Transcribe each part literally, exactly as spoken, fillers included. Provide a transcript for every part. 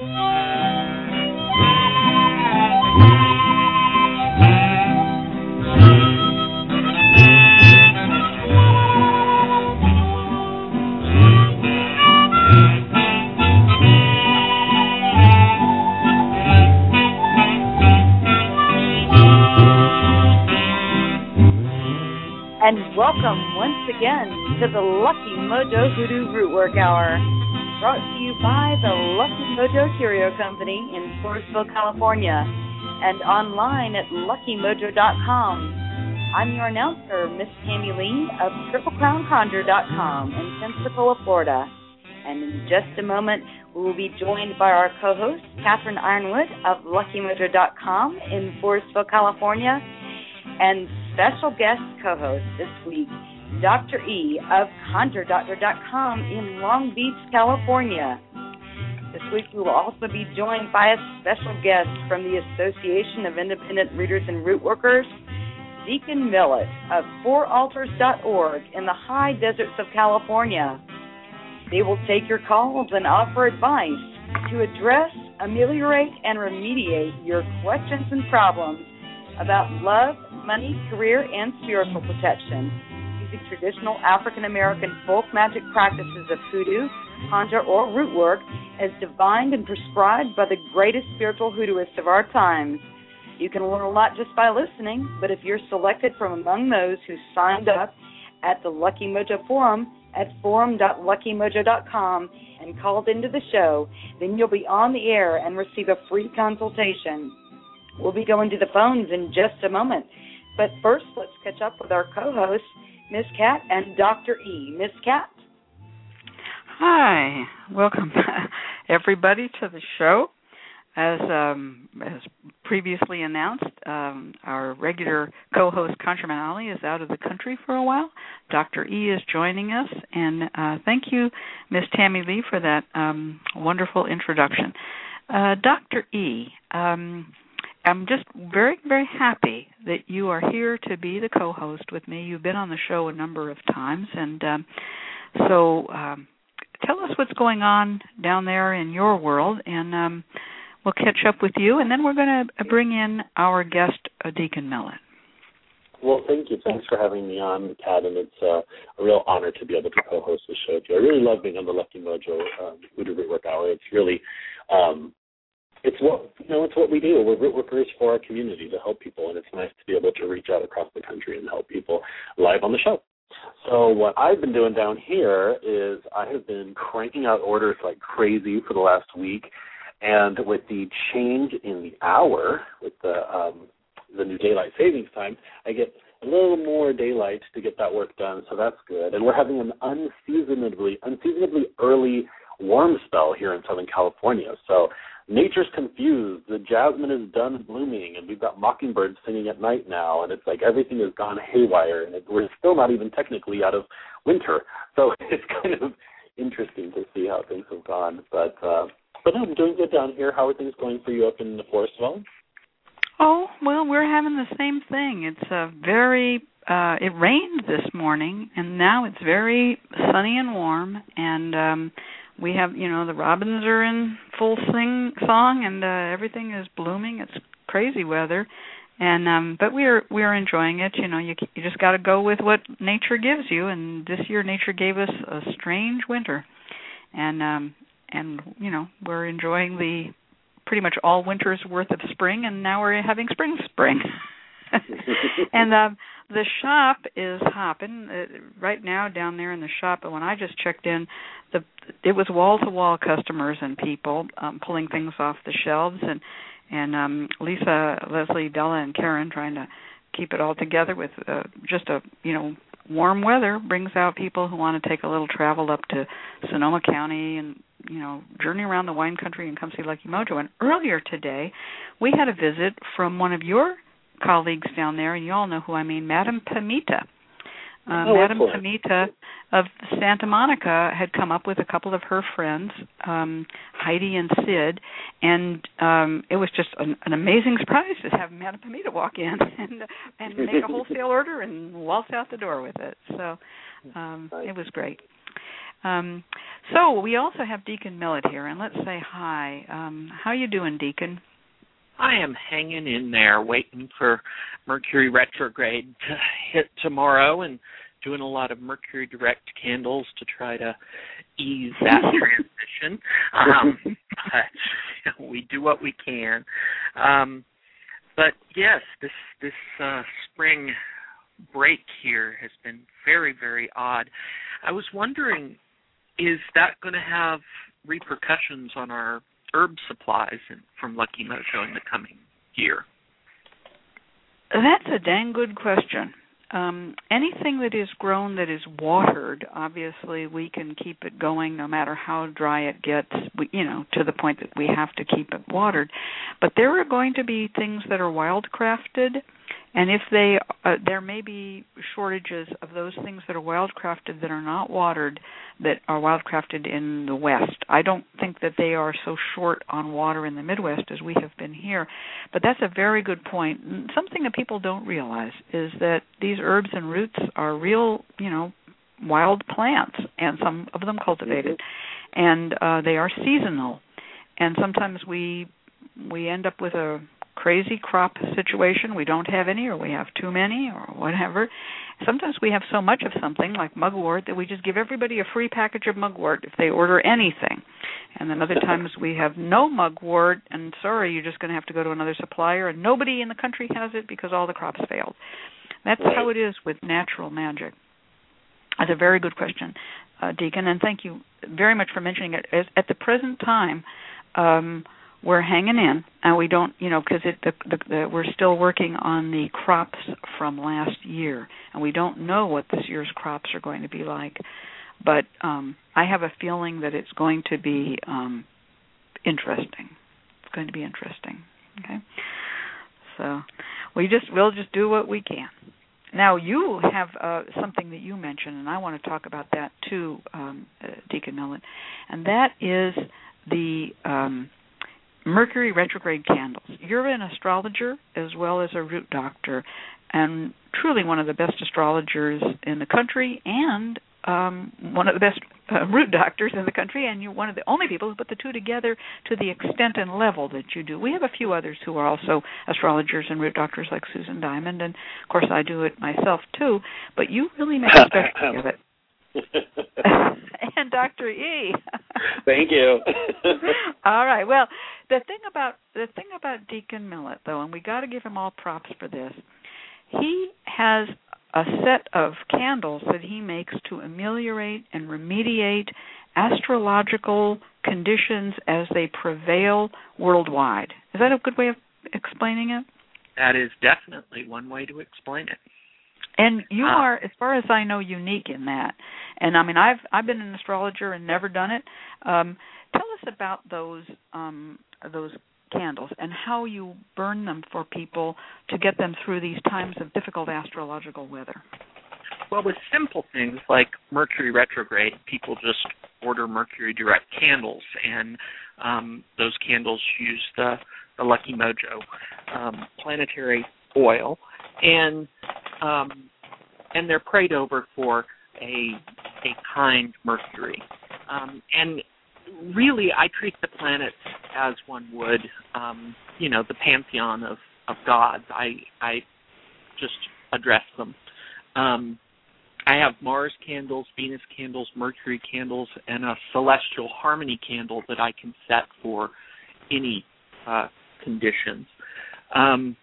And welcome once again to the Lucky Mojo Hoodoo Rootwork Hour, brought to you by the Lucky Mojo Curio Company in Floresville, California, and online at lucky mojo dot com. I'm your announcer, Miss Tammy Lee of triple crown conjure dot com in Pensacola, Florida. And in just a moment, we will be joined by our co-host, Catherine Ironwood of lucky mojo dot com in Floresville, California, and special guest co-host this week, Doctor E of conjure doctor dot com in Long Beach, California. This week we will also be joined by a special guest from the Association of Independent Readers and Rootworkers, Deacon Millet of four altars dot org in the high deserts of California. They will take your calls and offer advice to address, ameliorate, and remediate your questions and problems about love, money, career, and spiritual protection, using traditional African-American folk magic practices of hoodoo, conjure, or root work as divined and prescribed by the greatest spiritual hoodooists of our times. You can learn a lot just by listening, but if you're selected from among those who signed up at the Lucky Mojo Forum at forum dot lucky mojo dot com and called into the show, then you'll be on the air and receive a free consultation. We'll be going to the phones in just a moment. But first, let's catch up with our co-hosts, Miss Cat and Doctor E. Miss Cat? Hi. Welcome, everybody, to the show. As um, as previously announced, um, our regular co-host, ConjureMan Ali, is out of the country for a while. Doctor E is joining us, and uh, thank you, Miss Tammy Lee, for that um, wonderful introduction. Uh, Doctor E, um, I'm just very, very happy that you are here to be the co-host with me. You've been on the show a number of times, and um, so um, tell us what's going on down there in your world, and um, we'll catch up with you, and then we're going to bring in our guest, uh, Deacon Millet. Well, thank you. Thanks for having me on, Kat, and it's uh, a real honor to be able to co-host the show with you. I really love being on the Lucky Mojo um, Hoodoo Rootwork Hour. It's really... Um, It's what you know. It's what we do. We're root workers for our community to help people, and it's nice to be able to reach out across the country and help people live on the show. So what I've been doing down here is I have been cranking out orders like crazy for the last week, and with the change in the hour, with the um, the new daylight savings time, I get a little more daylight to get that work done. So that's good. And we're having an unseasonably unseasonably early warm spell here in Southern California. So nature's confused. The jasmine is done blooming, and we've got mockingbirds singing at night now, and it's like everything has gone haywire, and it, we're still not even technically out of winter. So it's kind of interesting to see how things have gone. But, uh, but no, I'm doing good down here. How are things going for you up in the Floresville? Oh, well, we're having the same thing. It's a very, uh, it rained this morning, and now it's very sunny and warm, and um we have, you know, the robins are in full sing song, and uh, everything is blooming. It's crazy weather, and um, but we're we're enjoying it. You know, you you just got to go with what nature gives you. And this year, nature gave us a strange winter, and um, and you know, we're enjoying the pretty much all winter's worth of spring, and now we're having spring spring. And um, the shop is hopping uh, right now down there in the shop. But when I just checked in, the it was wall-to-wall customers and people um, pulling things off the shelves, and and um, Lisa, Leslie, Della, and Karen trying to keep it all together with uh, just a you know warm weather brings out people who want to take a little travel up to Sonoma County and you know journey around the wine country and come see Lucky Mojo. And earlier today, we had a visit from one of your colleagues down there, and you all know who I mean, Madame Pamita. Uh, oh, Madame excellent. Pamita of Santa Monica had come up with a couple of her friends, um, Heidi and Sid, and um, it was just an, an amazing surprise to have Madame Pamita walk in and and make a wholesale order and waltz out the door with it. So um, it was great. Um, so we also have Deacon Millet here, and let's say hi. Um, how you doing, Deacon? I am hanging in there, waiting for Mercury retrograde to hit tomorrow, and doing a lot of Mercury direct candles to try to ease that transition. Um, but you know, we do what we can. Um, but yes, this this uh, spring break here has been very, very odd. I was wondering, is that going to have repercussions on our herb supplies in, from Lucky Mojo in the coming year? That's a dang good question. Um, anything that is grown that is watered, obviously we can keep it going no matter how dry it gets, we, you know, to the point that we have to keep it watered. But there are going to be things that are wildcrafted, and if they, uh, there may be shortages of those things that are wildcrafted that are not watered, that are wildcrafted in the West. I don't think that they are so short on water in the Midwest as we have been here, but that's a very good point. Something that people don't realize is that these herbs and roots are real, you know, wild plants, and some of them cultivated, and uh, they are seasonal. And sometimes we we end up with a crazy crop situation. We don't have any, or we have too many, or whatever. Sometimes we have so much of something, like mugwort, that we just give everybody a free package of mugwort if they order anything. And then other times we have no mugwort, and sorry, you're just going to have to go to another supplier, and nobody in the country has it because all the crops failed. That's how it is with natural magic. That's a very good question, uh, Deacon, and thank you very much for mentioning it. As, at the present time, um, we're hanging in, and we don't, you know, because it, the, the, the, we're still working on the crops from last year, and we don't know what this year's crops are going to be like. But um, I have a feeling that it's going to be um, interesting. It's going to be interesting. Okay, so we just we'll just do what we can. Now you have uh, something that you mentioned, and I want to talk about that too, um, uh, Deacon Millet, and that is the um, Mercury retrograde candles. You're an astrologer as well as a root doctor, and truly one of the best astrologers in the country, and um, one of the best uh, root doctors in the country, and you're one of the only people who put the two together to the extent and level that you do. We have a few others who are also astrologers and root doctors, like Susan Diamond, and of course I do it myself too, but you really make a specialty of it. And Doctor E. Thank you. All right. Well, the thing about the thing about Deacon Millet, though, and we got to give him all props for this, he has a set of candles that he makes to ameliorate and remediate astrological conditions as they prevail worldwide. Is that a good way of explaining it? That is definitely one way to explain it. And you uh, are, as far as I know, unique in that. And I mean, I've I've been an astrologer and never done it. Um, tell us about those um, those candles and how you burn them for people to get them through these times of difficult astrological weather. Well, with simple things like Mercury retrograde, people just order Mercury direct candles, and um, those candles use the, the Lucky Mojo um, planetary oil, and um, and they're prayed over for a a kind Mercury. Um, and really, I treat the planets as one would, um, you know, the pantheon of, of gods. I I just address them. Um, I have Mars candles, Venus candles, Mercury candles, and a celestial harmony candle that I can set for any uh, conditions. Um,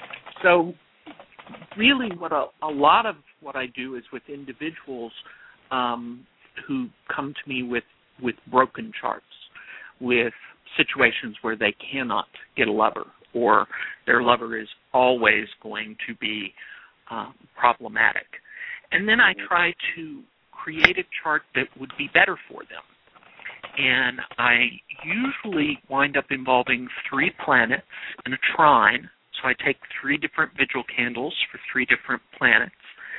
so really what a, a lot of what I do is with individuals um, who come to me with, with broken charts, with situations where they cannot get a lover, or their lover is always going to be um, problematic. And then I try to create a chart that would be better for them. And I usually wind up involving three planets in a trine. So I take three different vigil candles for three different planets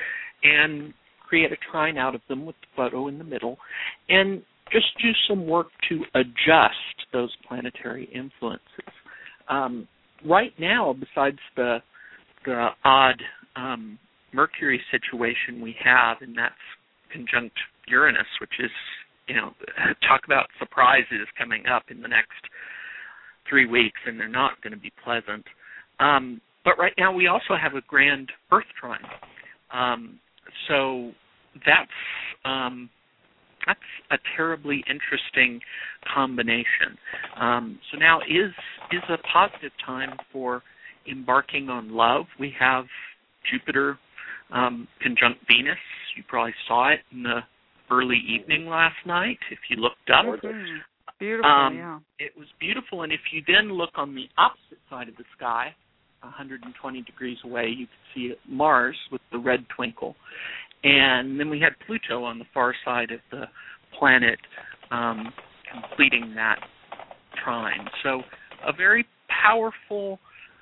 and create a trine out of them with the photo in the middle, and just do some work to adjust those planetary influences. Um, right now, besides the the odd um, Mercury situation we have, and that's conjunct Uranus, which is you know, talk about surprises coming up in the next three weeks, and they're not going to be pleasant. Um, but right now we also have a grand Earth trine. Um, so that's um, that's a terribly interesting combination. Um, so now is is a positive time for embarking on love. We have Jupiter um, conjunct Venus. You probably saw it in the early evening last night if you looked up. Mm-hmm. Beautiful, um, yeah. It was beautiful, and if you then look on the opposite side of the sky, one hundred twenty degrees away, you could see Mars with the red twinkle. And then we had Pluto on the far side of the planet um, completing that trine. So a very powerful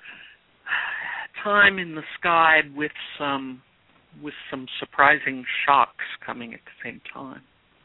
time in the sky with some with some surprising shocks coming at the same time.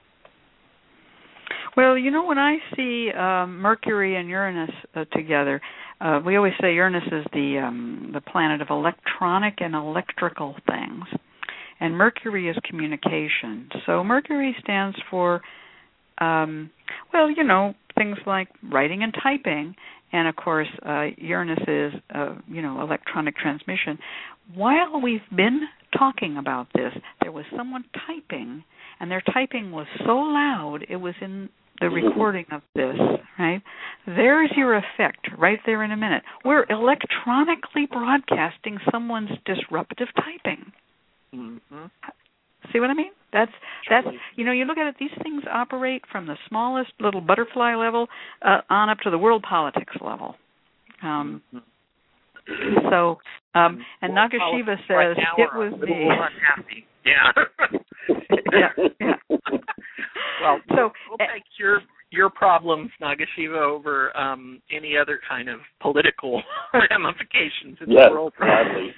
Well, you know, when I see um, Mercury and Uranus uh, together, uh, we always say Uranus is the um, the planet of electronic and electrical things, and Mercury is communication. So Mercury stands for, um, well, you know, things like writing and typing, and of course uh, Uranus is, uh, you know, electronic transmission. While we've been talking about this, there was someone typing, and their typing was so loud it was in the recording of this, right? There's your effect right there in a minute. We're electronically broadcasting someone's disruptive typing. Mm-hmm. See what I mean? That's that's you know, you look at it, these things operate from the smallest little butterfly level uh, on up to the world politics level. Um, mm-hmm. So, um, and well, Nagashiva says right it was me. Unhappy. Yeah. yeah. Yeah. Well, so we'll, we'll take your your problems, Nagashiva, over um, any other kind of political ramifications in yes, the world. Gladly.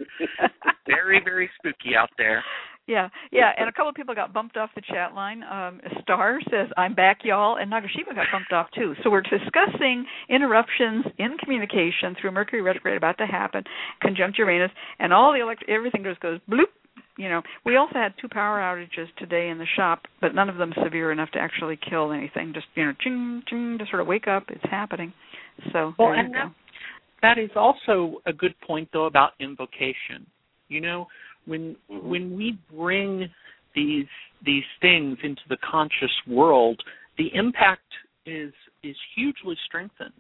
Very, very spooky out there. Yeah, yeah, and a couple of people got bumped off the chat line. Um, Star says, I'm back, y'all, and Nagashiva got bumped off, too. So we're discussing interruptions in communication through Mercury retrograde about to happen, conjunct Uranus, and all the elect- everything just goes bloop. You know, we also had two power outages today in the shop, but none of them severe enough to actually kill anything. Just, you know, ching, ching, to sort of wake up. It's happening. So well, there you and go. That, that is also a good point, though, about invocation. You know, when mm-hmm. when we bring these these things into the conscious world, the impact is is hugely strengthened,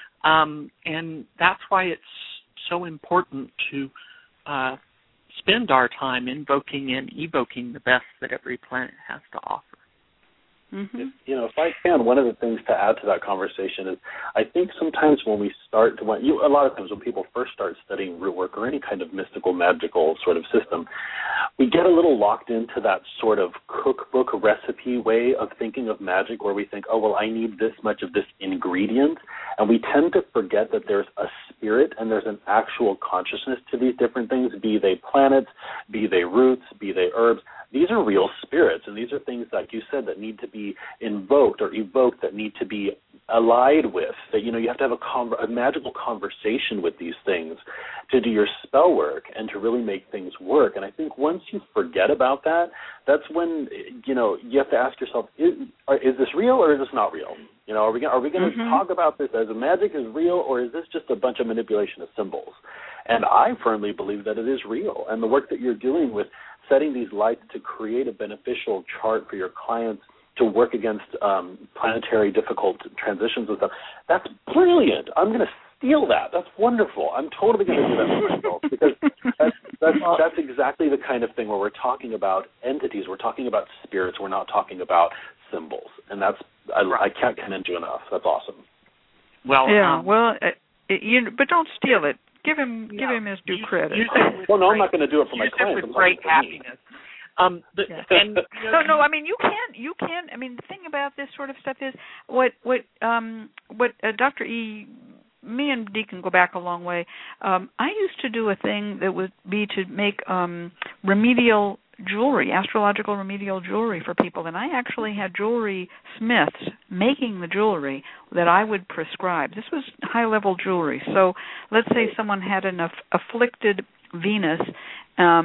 um, and that's why it's so important to uh, spend our time invoking and evoking the best that every planet has to offer. Mm-hmm. If, you know, if I can, one of the things to add to that conversation is I think sometimes when we start to, when you, a lot of times when people first start studying root work or any kind of mystical, magical sort of system, we get a little locked into that sort of cookbook recipe way of thinking of magic where we think, oh, well, I need this much of this ingredient. And we tend to forget that there's a spirit and there's an actual consciousness to these different things, be they planets, be they roots, be they herbs. These are real spirits, and these are things, like you said, that need to be invoked or evoked, that need to be allied with, that, you know, you have to have a, con- a magical conversation with these things to do your spell work and to really make things work. And I think once you forget about that, that's when, you know, you have to ask yourself, is, is this real or is this not real? You know, are we gonna, are we going to mm-hmm. talk about this as a magic is real, or is this just a bunch of manipulation of symbols? And I firmly believe that it is real. And the work that you're doing with setting these lights to create a beneficial chart for your clients to work against um, planetary difficult transitions and stuff, that's brilliant. I'm going to steal that. That's wonderful. I'm totally going to do that for myself because that's, that's, that's exactly the kind of thing where we're talking about entities. We're talking about spirits. We're not talking about symbols. And that's I, I can't commend you enough. That's awesome. Well, yeah, um, well, uh, you, but don't steal it. Give him, yeah, give him his due use, credit. Use well, no, great, I'm not going to do it for my clients. With great happiness. Um, but, yeah. and, you know, no, no. I mean, you can't. You can't. I mean, the thing about this sort of stuff is what what um what uh, Doctor E. Me and Dee can go back a long way. Um, I used to do a thing that would be to make um, remedial jewelry, astrological remedial jewelry for people, and I actually had jewelry smiths making the jewelry that I would prescribe. This was high-level jewelry. So let's say someone had an aff- afflicted Venus, um,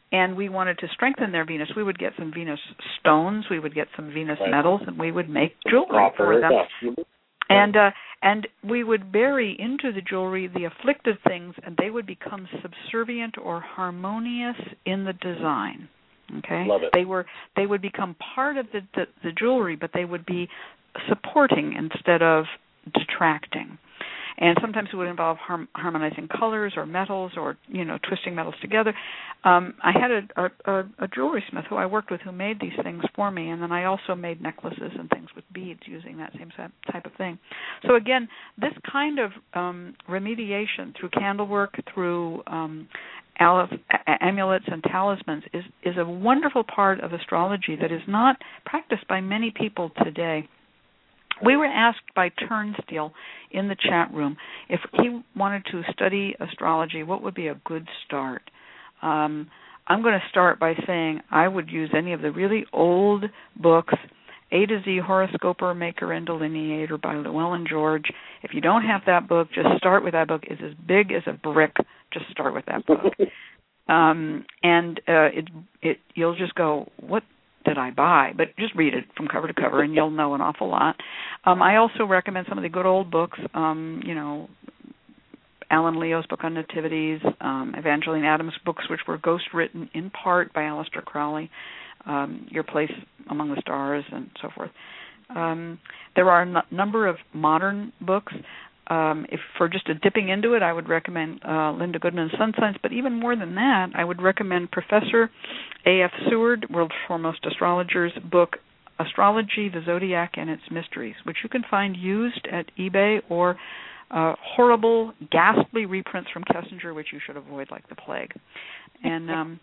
and we wanted to strengthen their Venus, we would get some Venus stones, we would get some Venus right. metals, and we would make jewelry for them. Yeah. And uh, and we would bury into the jewelry the afflicted things, and they would become subservient or harmonious in the design. Okay, love it. They were they would become part of the, the the jewelry, but they would be supporting instead of detracting. And sometimes it would involve harm, harmonizing colors or metals or, you know, twisting metals together. Um, I had a, a, a jewelry smith who I worked with who made these things for me, and then I also made necklaces and things with beads using that same type of thing. So, again, this kind of um, remediation through candlework, through um, amulets and talismans is, is a wonderful part of astrology that is not practiced by many people today. We were asked by Turnstile in the chat room if he wanted to study astrology, what would be a good start? Um, I'm going to start by saying I would use any of the really old books, A to Z Horoscoper, Maker, and Delineator by Llewellyn George. If you don't have that book, just start with that book. It's as big as a brick. Just start with that book. um, and uh, it, it, you'll just go, what did I buy? But just read it from cover to cover, and you'll know an awful lot. Um, I also recommend some of the good old books, um, you know, Alan Leo's book on nativities, um, Evangeline Adams' books, which were ghost-written in part by Aleister Crowley, um, Your Place Among the Stars, and so forth. Um, there are a n- number of modern books. Um, if for just a dipping into it, I would recommend uh, Linda Goodman's Sun Signs. But even more than that, I would recommend Professor A F Seward, world's foremost astrologer's book, Astrology, the Zodiac, and Its Mysteries, which you can find used at eBay, or uh, horrible, ghastly reprints from Kessinger, which you should avoid like the plague. And um,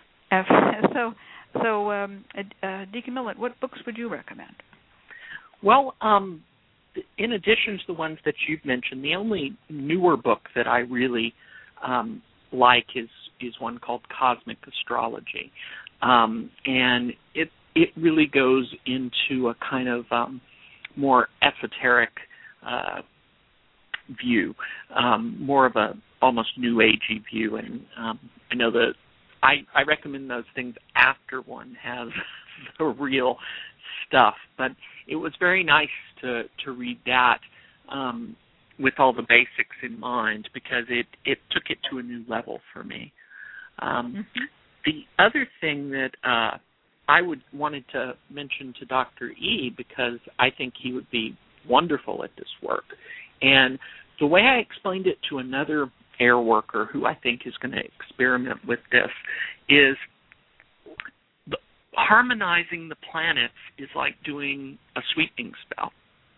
so, so um, uh, Deacon Millett, what books would you recommend? Well, um, in addition to the ones that you've mentioned, the only newer book that I really um, like is is one called Cosmic Astrology, um, and it it really goes into a kind of um, more esoteric uh, view, um, more of a almost New Agey view, and um, I know that I, I recommend those things after one has the real stuff, but it was very nice to, to read that um, with all the basics in mind, because it, it took it to a new level for me. Um, mm-hmm. The other thing that uh, I would wanted to mention to Doctor E, because I think he would be wonderful at this work, and the way I explained it to another air worker who I think is going to experiment with this is the, harmonizing the planets is like doing a sweeping spell.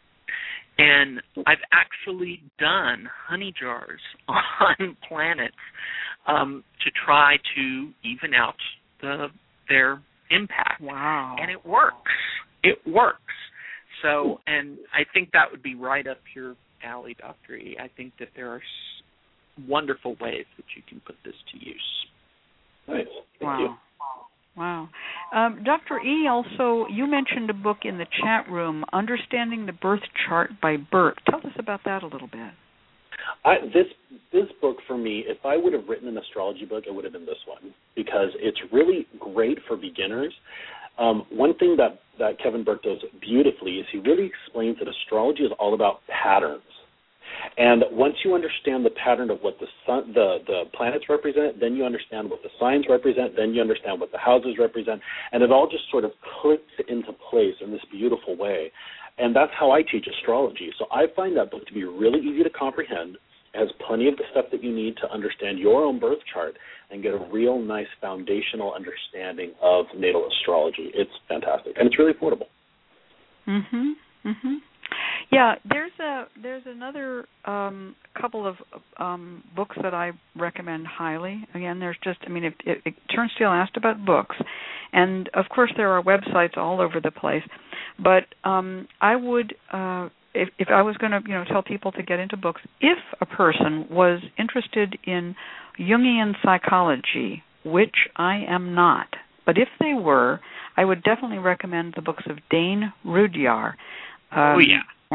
And I've actually done honey jars on planets um, to try to even out the their impact. Wow. And it works. It works. So, and I think that would be right up your alley, Doctor E. I think that there are wonderful ways that you can put this to use. Nice. Thank wow. you. Wow. Um, Doctor E, also, you mentioned a book in the chat room, Understanding the Birth Chart by Burke. Tell us about that a little bit. I, this this book, for me, if I would have written an astrology book, it would have been this one, because it's really great for beginners. Um, one thing that, that Kevin Burke does beautifully is he really explains that astrology is all about patterns. And once you understand the pattern of what the sun, the, the planets represent, then you understand what the signs represent, then you understand what the houses represent, and it all just sort of clicks into place in this beautiful way. And that's how I teach astrology. So I find that book to be really easy to comprehend. It has plenty of the stuff that you need to understand your own birth chart and get a real nice foundational understanding of natal astrology. It's fantastic, and it's really affordable. Mm-hmm. Mm-hmm. Yeah, there's a there's another um, couple of um, books that I recommend highly. Again, there's just, I mean, if, if, if Turnstile asked about books, and of course there are websites all over the place, but um, I would, uh, if, if I was going to, you know, tell people to get into books, if a person was interested in Jungian psychology, which I am not, but if they were, I would definitely recommend the books of Dane Rudhyar. Um, oh, yeah.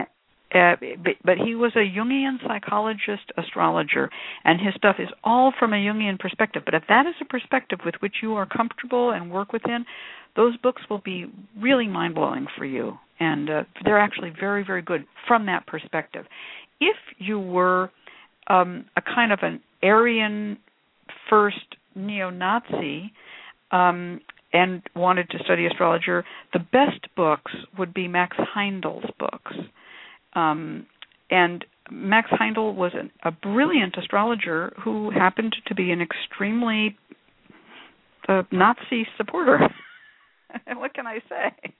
Uh, but, but he was a Jungian psychologist, astrologer, and his stuff is all from a Jungian perspective. But if that is a perspective with which you are comfortable and work within, those books will be really mind-blowing for you. And uh, they're actually very, very good from that perspective. If you were um, a kind of an Aryan first neo-Nazi um, and wanted to study astrologer, the best books would be Max Heindel's books. Um, and Max Heindel was an, a brilliant astrologer who happened to be an extremely uh, Nazi supporter. What can I say?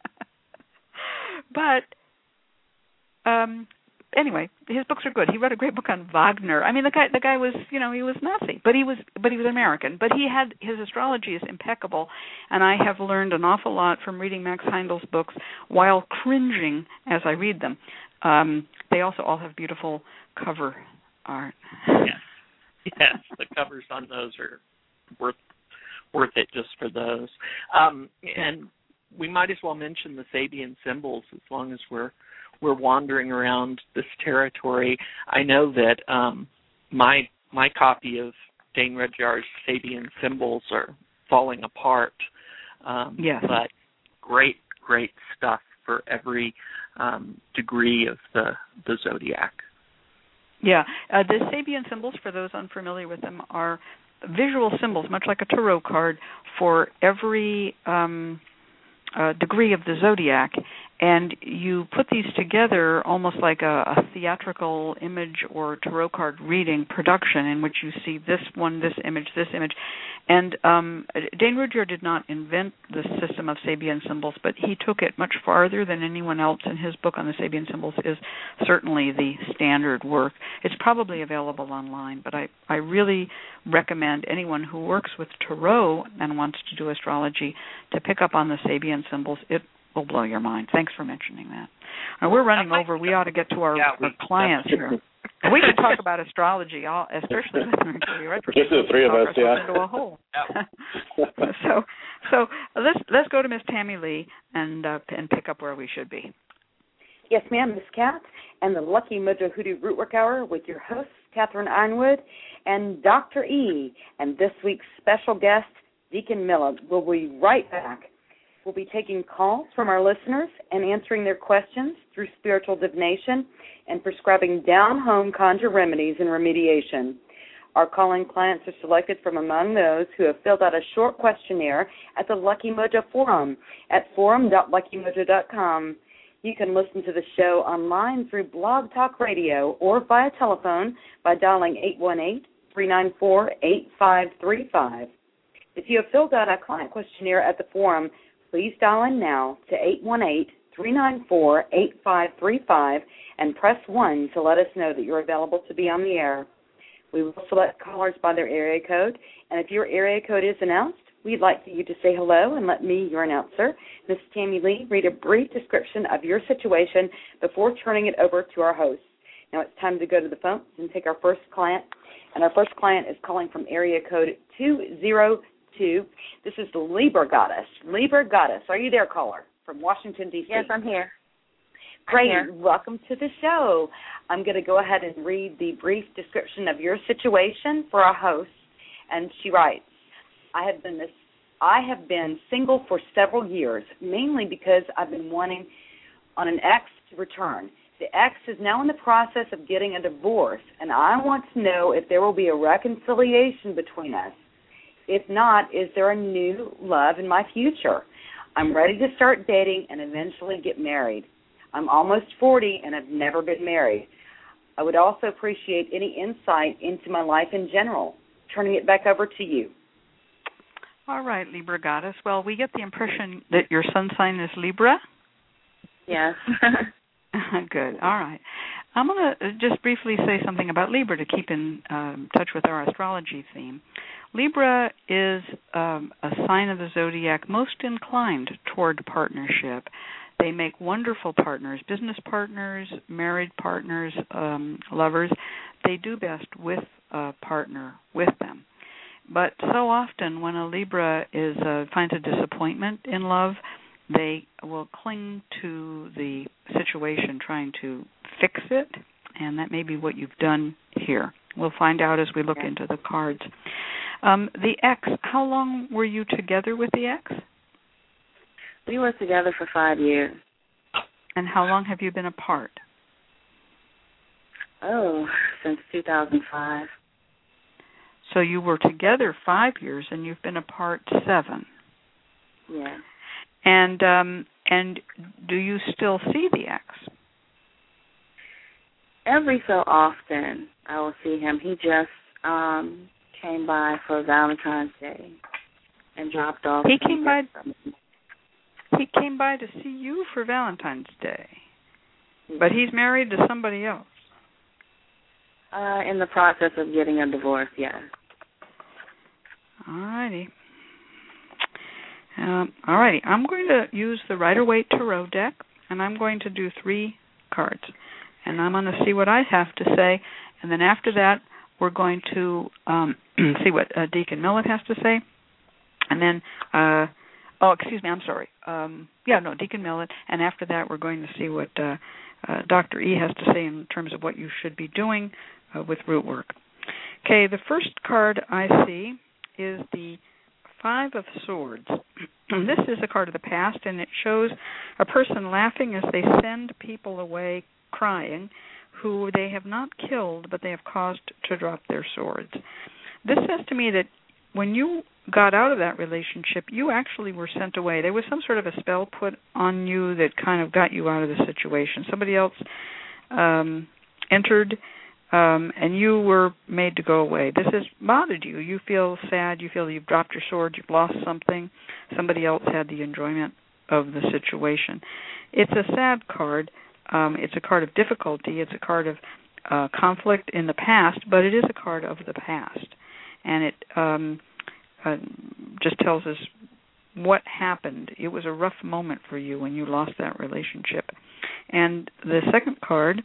But um, anyway, his books are good. He wrote a great book on Wagner. I mean, the guy, the guy was, you know, he was Nazi, but he was, but he was American. But he had his astrology is impeccable, and I have learned an awful lot from reading Max Heindel's books while cringing as I read them. Um, they also all have beautiful cover art. Yes, yes, the covers on those are worth worth it just for those. Um, and we might as well mention the Sabian symbols as long as we're we're wandering around this territory. I know that um, my my copy of Dane Rudyard's Sabian symbols are falling apart. Um, yes, but great, great stuff for every um, degree of the, the zodiac. Yeah, uh, the Sabian symbols, for those unfamiliar with them, are visual symbols, much like a tarot card, for every um, uh, degree of the zodiac. And you put these together almost like a, a theatrical image or tarot card reading production in which you see this one, this image, this image. And um, Dane Rudyard did not invent the system of Sabian symbols, but he took it much farther than anyone else, and his book on the Sabian symbols is certainly the standard work. It's probably available online, but I, I really recommend anyone who works with tarot and wants to do astrology to pick up on the Sabian symbols. It will blow your mind. Thanks for mentioning that. Now, we're running over. We ought to get to our, yeah, our clients here. We could talk about astrology, all, especially with Mercury retrograde. Just the three of us, yeah. Into a hole. so, so let's let's go to Miss Tammy Lee and uh, and pick up where we should be. Yes, ma'am, Miss Kat, and the Lucky Mojo Hoodoo Rootwork Hour with your hosts, Catherine Ironwood and Doctor E, and this week's special guest, Deacon Miller. We'll be right back. We'll be taking calls from our listeners and answering their questions through spiritual divination and prescribing down-home conjure remedies and remediation. Our calling clients are selected from among those who have filled out a short questionnaire at the Lucky Mojo Forum at forum dot lucky mojo dot com. You can listen to the show online through Blog Talk Radio or via telephone by dialing eight one eight, three nine four, eight five three five. If you have filled out a client questionnaire at the forum, please dial in now to eight one eight, three nine four, eight five three five and press one to let us know that you're available to be on the air. We will select callers by their area code, and if your area code is announced, we'd like for you to say hello and let me, your announcer, Miss Tammy Lee, read a brief description of your situation before turning it over to our host. Now it's time to go to the phone and take our first client, and our first client is calling from area code two zero two. This is the Libra Goddess. Libra Goddess, are you there, caller, from Washington, D C? Yes, I'm here. Great. I'm here. Welcome to the show. I'm going to go ahead and read the brief description of your situation for our host. And she writes, I have been this I have been single for several years, mainly because I've been wanting on an ex to return. The ex is now in the process of getting a divorce, and I want to know if there will be a reconciliation between us. If not, is there a new love in my future? I'm ready to start dating and eventually get married. I'm almost forty and have never been married. I would also appreciate any insight into my life in general. Turning it back over to you. All right, Libra Goddess. Well, we get the impression that your sun sign is Libra. Yes. Good. All right. I'm going to just briefly say something about Libra to keep in um, touch with our astrology theme. Libra is um, a sign of the zodiac most inclined toward partnership. They make wonderful partners, business partners, married partners, um, lovers. They do best with a partner with them. But so often when a Libra is uh, finds a disappointment in love, they will cling to the situation trying to fix it, and that may be what you've done here. We'll find out as we look into the cards. Um, the ex, how long were you together with the ex? We were together for five years. And how long have you been apart? Oh, since two thousand five. So you were together five years, and you've been apart seven. Yeah. And um, and do you still see the ex? Every so often, I will see him. He just um, came by for Valentine's Day and dropped off. He came by. He came by to see you for Valentine's Day, but he's married to somebody else. Uh, in the process of getting a divorce, yes. All righty. Um, all righty. I'm going to use the Rider-Waite Tarot deck, and I'm going to do three cards. And I'm going to see what I have to say, and then after that, we're going to um, see what uh, Deacon Millett has to say, and then, uh, oh, excuse me, I'm sorry. Um, yeah, no, Deacon Millett, and after that, we're going to see what uh, uh, Doctor E has to say in terms of what you should be doing uh, with root work. Okay, the first card I see is the Five of Swords. And this is a card of the past, and it shows a person laughing as they send people away crying who they have not killed, but they have caused to drop their swords. This says to me that when you got out of that relationship, you actually were sent away. There was some sort of a spell put on you that kind of got you out of the situation. Somebody else um, entered, um, and you were made to go away. This has bothered you. You feel sad. You feel you've dropped your sword. You've lost something. Somebody else had the enjoyment of the situation. It's a sad card. Um, it's a card of difficulty. It's a card of uh, conflict in the past, but it is a card of the past. And it um, uh, just tells us what happened. It was a rough moment for you when you lost that relationship. And the second card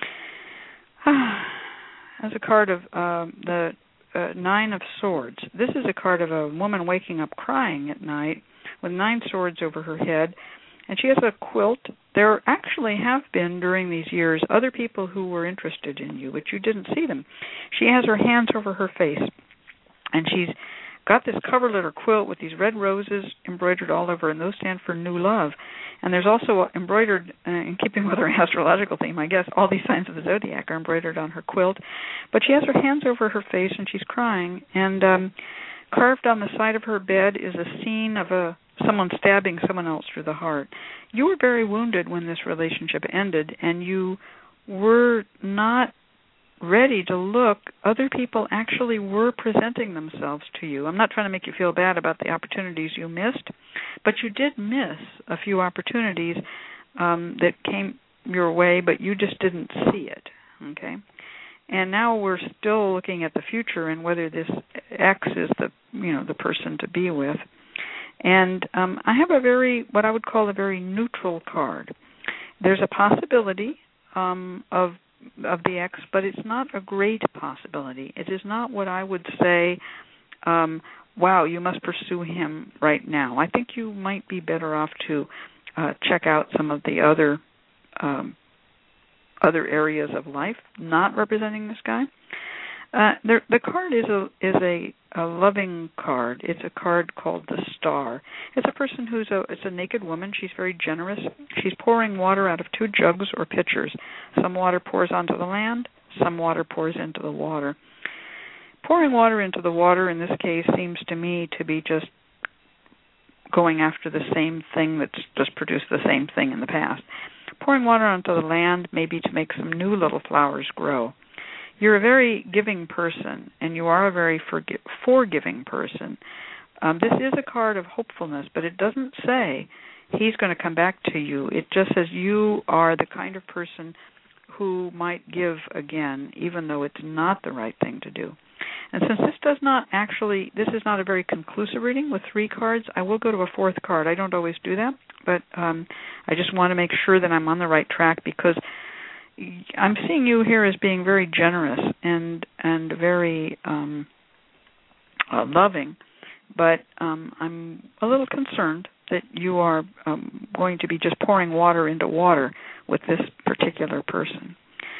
is a card of uh, the uh, Nine of Swords. This is a card of a woman waking up crying at night with nine swords over her head. And she has a quilt. There actually have been, during these years, other people who were interested in you, but you didn't see them. She has her hands over her face, and she's got this cover letter quilt with these red roses embroidered all over, and those stand for new love. And there's also embroidered, uh, in keeping with her astrological theme, I guess, all these signs of the zodiac are embroidered on her quilt. But she has her hands over her face, and she's crying. And um, carved on the side of her bed is a scene of a someone stabbing someone else through the heart. You were very wounded when this relationship ended, and you were not ready to look. Other people actually were presenting themselves to you. I'm not trying to make you feel bad about the opportunities you missed, but you did miss a few opportunities um, that came your way, but you just didn't see it, okay? And now we're still looking at the future and whether this ex is the, you know, the person to be with. And um, I have a very, what I would call a very neutral card. There's a possibility um, of of the ex, but it's not a great possibility. It is not what I would say, um, wow, you must pursue him right now. I think you might be better off to uh, check out some of the other um, other areas of life not representing this guy. Uh, the, the card is a is a, a loving card. It's a card called the Star. It's a person who's a it's a naked woman. She's very generous. She's pouring water out of two jugs or pitchers. Some water pours onto the land. Some water pours into the water. Pouring water into the water in this case seems to me to be just going after the same thing that's just produced the same thing in the past. Pouring water onto the land maybe to make some new little flowers grow. You're a very giving person, and you are a very forgi- forgiving person. Um, this is a card of hopefulness, but it doesn't say he's going to come back to you. It just says you are the kind of person who might give again, even though it's not the right thing to do. And since this does not actually, this is not a very conclusive reading with three cards, I will go to a fourth card. I don't always do that, but um, I just want to make sure that I'm on the right track because I'm seeing you here as being very generous and and very um, uh, loving, but um, I'm a little concerned that you are um, going to be just pouring water into water with this particular person.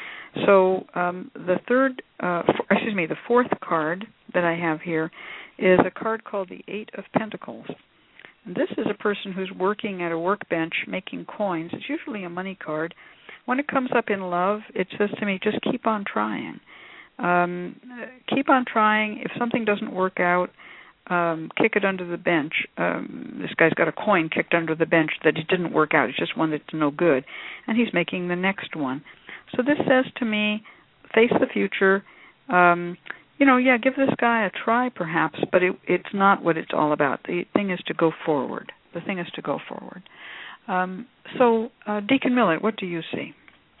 So um, the third, uh, f- excuse me, the fourth card that I have here is a card called the Eight of Pentacles. And this is a person who's working at a workbench making coins. It's usually a money card. When it comes up in love, it says to me, just keep on trying. Um, keep on trying. If something doesn't work out, um, kick it under the bench. Um, this guy's got a coin kicked under the bench that it didn't work out. It's just one that's no good. And he's making the next one. So this says to me, face the future. Um, you know, yeah, give this guy a try perhaps, but it, it's not what it's all about. The thing is to go forward. The thing is to go forward. Um, so, uh, Deacon Millett, what do you see?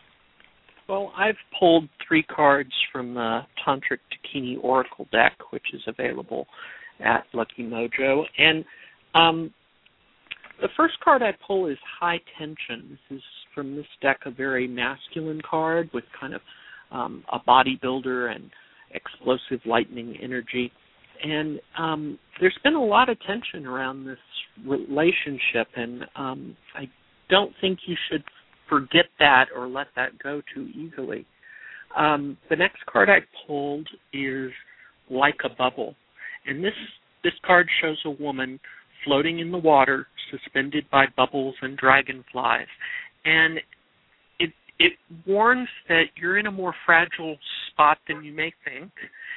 Well, I've pulled three cards from the Tantric Dakini Oracle deck, which is available at Lucky Mojo. And um, the first card I pull is High Tension. This is from this deck a very masculine card with kind of um, a bodybuilder and explosive lightning energy. And um, there's been a lot of tension around this relationship, and um, I don't think you should forget that or let that go too easily. Um, the next card I pulled is Like a Bubble. And this this card shows a woman floating in the water, suspended by bubbles and dragonflies. And it it warns that you're in a more fragile spot than you may think,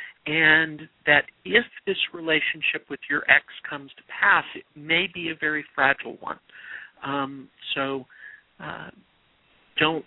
and that if this relationship with your ex comes to pass, it may be a very fragile one. Um, so uh, don't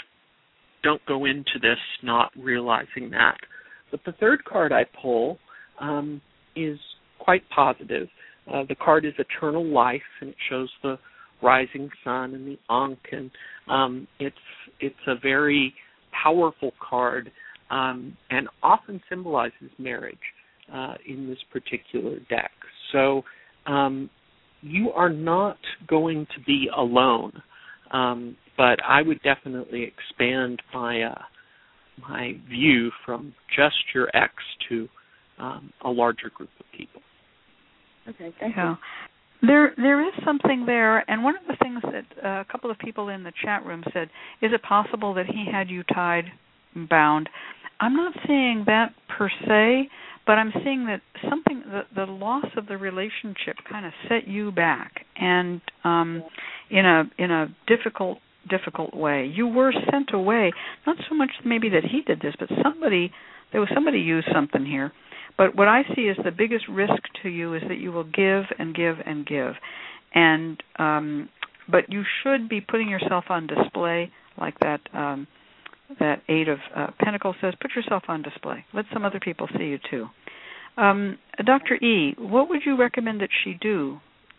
don't go into this not realizing that. But the third card I pull um, is quite positive. Uh, the card is Eternal Life, and it shows the rising sun and the Ankh, and um, it's it's a very powerful card, um, and often symbolizes marriage uh, in this particular deck. So um, you are not going to be alone, um, but I would definitely expand my uh, my view from just your ex to um, a larger group of people. Okay, thank yeah. you. There, there is something there, and one of the things that uh, a couple of people in the chat room said, is it possible that he had you tied, bound? I'm not seeing that per se, but I'm seeing that something, the, the loss of the relationship kind of set you back, and um, in a in a difficult, difficult way. You were sent away, not so much maybe that he did this, but somebody, there was somebody used something here. But what I see is the biggest risk to you is that you will give and give and give, and um, but you should be putting yourself on display, like that um, that Eight of uh, Pentacles says. Put yourself on display. Let some other people see you too. Um, Doctor E, what would you recommend that she do?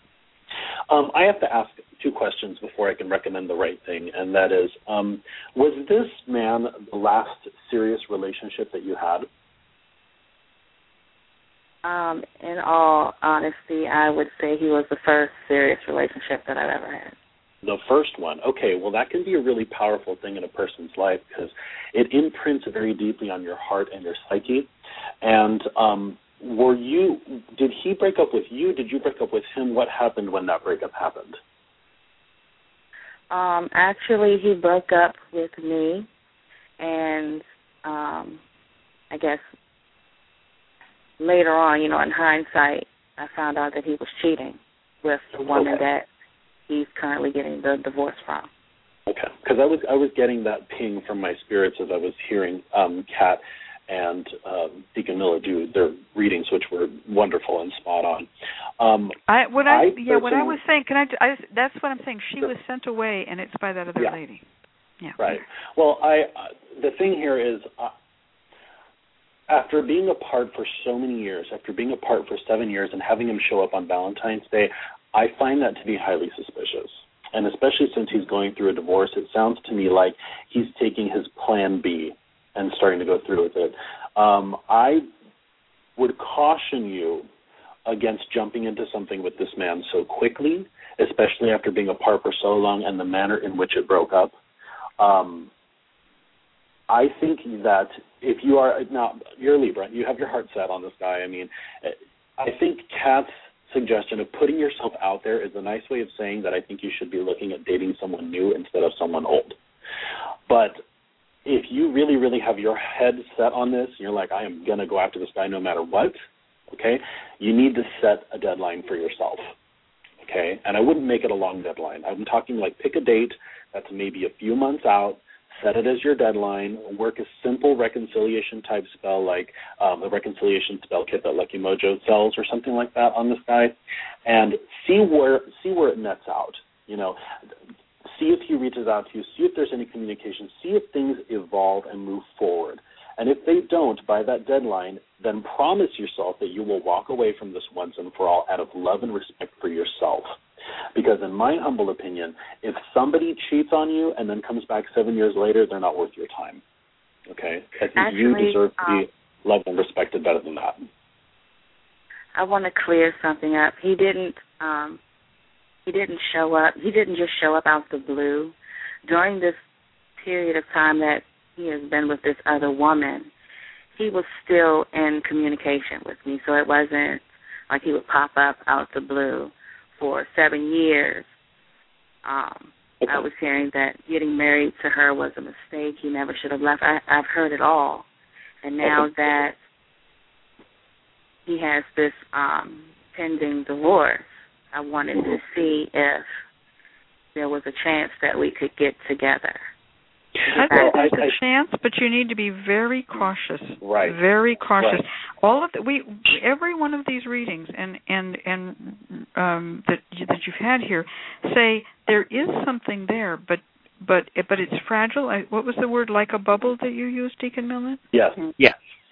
Um, I have to ask two questions before I can recommend the right thing, and that is, um, was this man the last serious relationship that you had? Um, in all honesty, I would say he was the first serious relationship that I've ever had. The first one. Okay, well, that can be a really powerful thing in a person's life because it imprints very deeply on your heart and your psyche. And um, were you, did he break up with you? Did you break up with him? What happened when that breakup happened? Um, actually, he broke up with me, and um, I guess later on, you know, in hindsight, I found out that he was cheating with the woman okay. that he's currently getting the divorce from. Okay, because I was I was getting that ping from my spirits as I was hearing um, Kat and um, Deacon Miller do their readings, which were wonderful and spot on. Um, I what I, I yeah what I was saying. Can I, I? That's what I'm saying. She was sent away, and it's by that other yeah. lady. Yeah. Right. Well, I uh, the thing here is. Uh, After being apart for so many years, after being apart for seven years and having him show up on Valentine's Day, I find that to be highly suspicious. And especially since he's going through a divorce, it sounds to me like he's taking his plan B and starting to go through with it. Um, I would caution you against jumping into something with this man so quickly, especially after being apart for so long and the manner in which it broke up. Um I think that if you are, now, you're Libra, you have your heart set on this guy. I mean, I think Kat's suggestion of putting yourself out there is a nice way of saying that I think you should be looking at dating someone new instead of someone old. But if you really, really have your head set on this, and you're like, I am going to go after this guy no matter what, okay, you need to set a deadline for yourself, okay? And I wouldn't make it a long deadline. I'm talking like pick a date that's maybe a few months out, set it as your deadline, work a simple reconciliation type spell like um, the reconciliation spell kit that Lucky Mojo sells or something like that on this guy, and see where see where it nets out. You know, see if he reaches out to you, see if there's any communication, see if things evolve and move forward. And if they don't by that deadline, then promise yourself that you will walk away from this once and for all out of love and respect for yourself. Because in my humble opinion, if somebody cheats on you and then comes back seven years later, they're not worth your time. Okay? I think Actually, you deserve to um, be loved and respected better than that. I want to clear something up. He didn't. Um, he didn't show up. He didn't just show up out the blue. During this period of time that he has been with this other woman, he was still in communication with me. So it wasn't like he would pop up out the blue. For seven years, um, okay. I was hearing that getting married to her was a mistake. He never should have left. I, I've heard it all. And now okay. that he has this um, pending divorce, I wanted to see if there was a chance that we could get together. I think there's a chance, but you need to be very cautious. Right. Very cautious. Right. All of the, we, every one of these readings and and and um, that you, that you've had here say there is something there, but but but it's fragile. I, what was the word? Like a bubble that you used, Deacon Millen? Yes. Yes.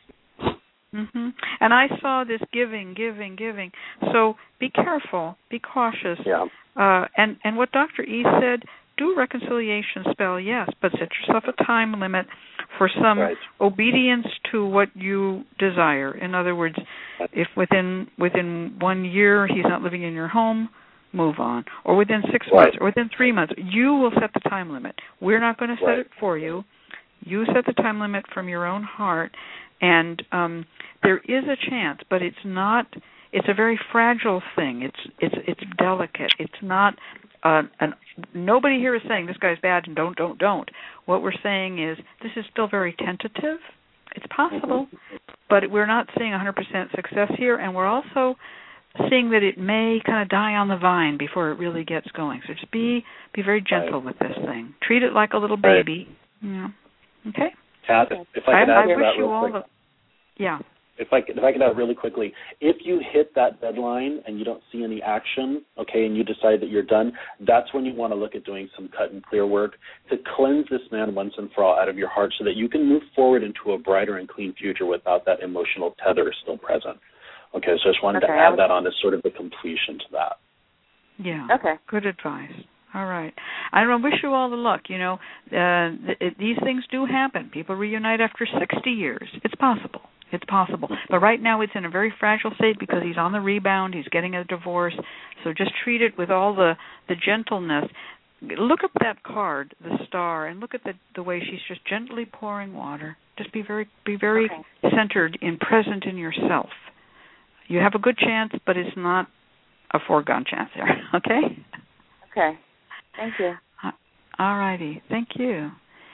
Mm-hmm. And I saw this giving, giving, giving. So be careful. Be cautious. Yeah. Uh, and and what Doctor E said. Do a reconciliation spell, yes, but set yourself a time limit for some right. obedience to what you desire. In other words, if within within one year he's not living in your home, move on. Or within six right. months, or within three months, you will set the time limit. We're not going to set right. it for you. You set the time limit from your own heart, and um, there is a chance, but it's not. It's a very fragile thing. It's it's it's delicate. It's not. Uh, and nobody here is saying this guy's bad and don't, don't, don't. What we're saying is this is still very tentative. It's possible, but we're not seeing one hundred percent success here, and we're also seeing that it may kind of die on the vine before it really gets going. So just be be very gentle right. with this thing. Treat it like a little baby. Right. Yeah. Okay? Kat, if I could I, add I to wish that you real all quick. the... Yeah. If I could, if I could add really quickly, if you hit that deadline and you don't see any action, okay, and you decide that you're done, that's when you want to look at doing some cut and clear work to cleanse this man once and for all out of your heart so that you can move forward into a brighter and clean future without that emotional tether still present. Okay, so I just wanted okay, to add that on as sort of the completion to that. Yeah. Okay. Good advice. All right. I wish you all the luck. You know, uh, th- these things do happen. People reunite after sixty years. It's possible. It's possible. But right now it's in a very fragile state because he's on the rebound. He's getting a divorce. So just treat it with all the, the gentleness. Look up that card, the star, and look at the, the way she's just gently pouring water. Just be very be very okay. centered and present in yourself. You have a good chance, but it's not a foregone chance there. Okay? Okay. Thank you. Uh, all righty. Thank you.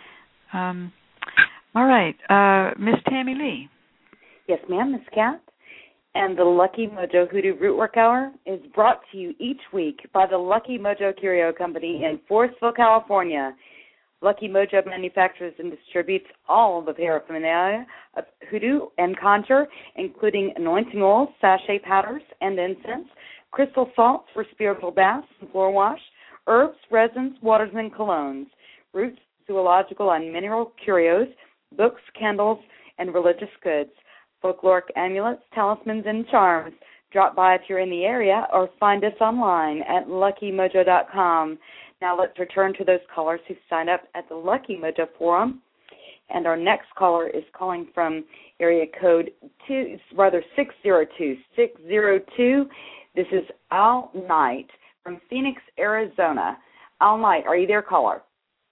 Um, all right. Uh, Miss Tammy Lee. Yes, ma'am, Miss Kat. And the Lucky Mojo Hoodoo Rootwork Hour is brought to you each week by the Lucky Mojo Curio Company in Forestville, California. Lucky Mojo manufactures and distributes all the paraphernalia of hoodoo and conjure, including anointing oils, sachet powders, and incense, crystal salts for spiritual baths and floor wash, herbs, resins, waters, and colognes, roots, zoological and mineral curios, books, candles, and religious goods, folkloric amulets, talismans, and charms. Drop by if you're in the area or find us online at lucky mojo dot com. Now let's return to those callers who signed up at the Lucky Mojo Forum. And our next caller is calling from area code two, rather six zero two six zero two. This is Al Knight from Phoenix, Arizona. Al Knight, are you there, caller?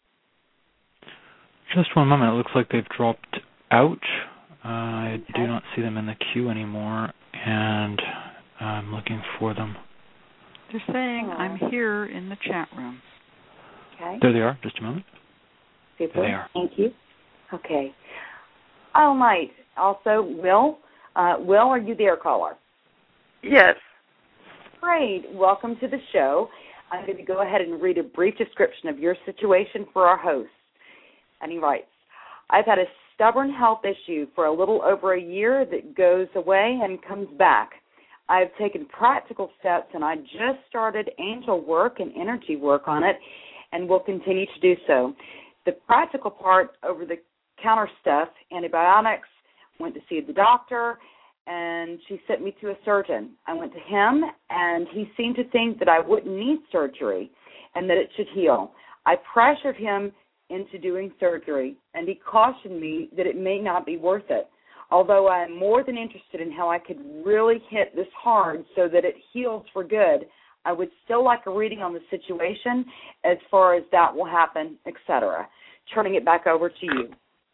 Just one moment. It looks like they've dropped out. Uh, I okay. do not see them in the queue anymore, and I'm looking for them. They're saying, oh. I'm here in the chat room. Okay. There they are. Just a moment. Super. They are. Thank you. Okay. All right. Also, Will. Uh, Will, are you there, caller? Yes. Great. Welcome to the show. I'm going to go ahead and read a brief description of your situation for our host. And he writes, I've had a stubborn health issue for a little over a year that goes away and comes back. I've taken practical steps, and I just started angel work and energy work on it and will continue to do so. The practical part, over-the-counter stuff, antibiotics, went to see the doctor, and she sent me to a surgeon. I went to him, and he seemed to think that I wouldn't need surgery and that it should heal. I pressured him into doing surgery, and he cautioned me that it may not be worth it. Although I am more than interested in how I could really hit this hard so that it heals for good, I would still like a reading on the situation as far as that will happen, et cetera. Turning it back over to you.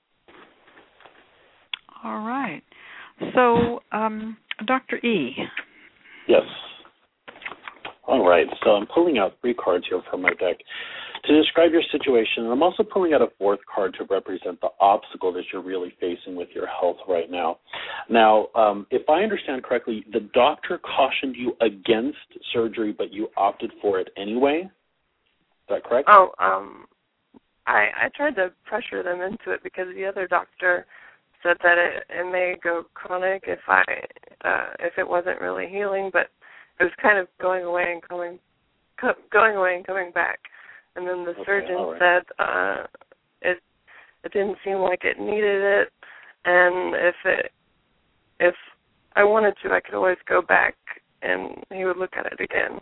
All right. So, um, Doctor E. Yes. All right. So I'm pulling out three cards here from my deck to describe your situation. And I'm also pulling out a fourth card to represent the obstacle that you're really facing with your health right now. Now, um, if I understand correctly, the doctor cautioned you against surgery, but you opted for it anyway. Is that correct? Oh, um, I, I tried to pressure them into it because the other doctor said that it, it may go chronic if I uh, if it wasn't really healing, but it was kind of going away and coming co- going away and coming back. And then the Okay, surgeon right. said uh, it it didn't seem like it needed it, and if it if I wanted to, I could always go back and he would look at it again.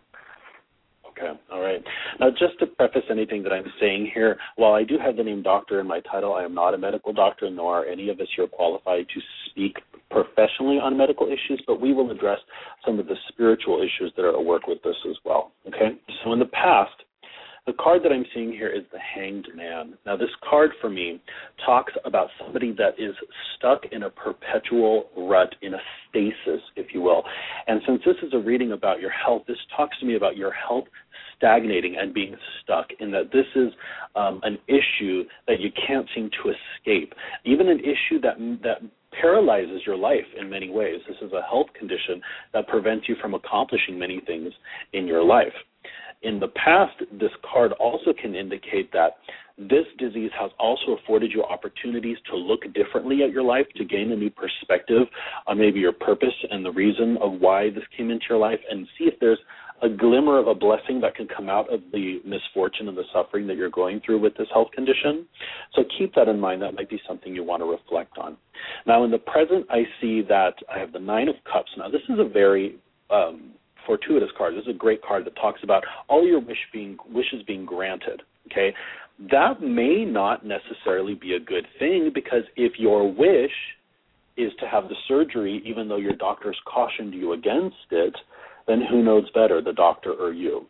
Okay, all right. Now, just to preface anything that I'm saying here, while I do have the name doctor in my title, I am not a medical doctor, nor are any of us here qualified to speak professionally on medical issues, but we will address some of the spiritual issues that are at work with this as well, okay? So in the past, the card that I'm seeing here is the Hanged Man. Now, this card for me talks about somebody that is stuck in a perpetual rut, in a stasis, if you will. And since this is a reading about your health, this talks to me about your health stagnating and being stuck, in that this is um, an issue that you can't seem to escape, even an issue that that paralyzes your life in many ways. This is a health condition that prevents you from accomplishing many things in your life. In the past, this card also can indicate that this disease has also afforded you opportunities to look differently at your life, to gain a new perspective on maybe your purpose and the reason of why this came into your life, and see if there's a glimmer of a blessing that can come out of the misfortune and the suffering that you're going through with this health condition. So keep that in mind. That might be something you want to reflect on. Now, in the present, I see that I have the Nine of Cups. Now, this is a very um, fortuitous card. This is a great card that talks about all your wish being, wishes being granted, okay? That may not necessarily be a good thing, because if your wish is to have the surgery, even though your doctor's cautioned you against it, then who knows better, the doctor or you,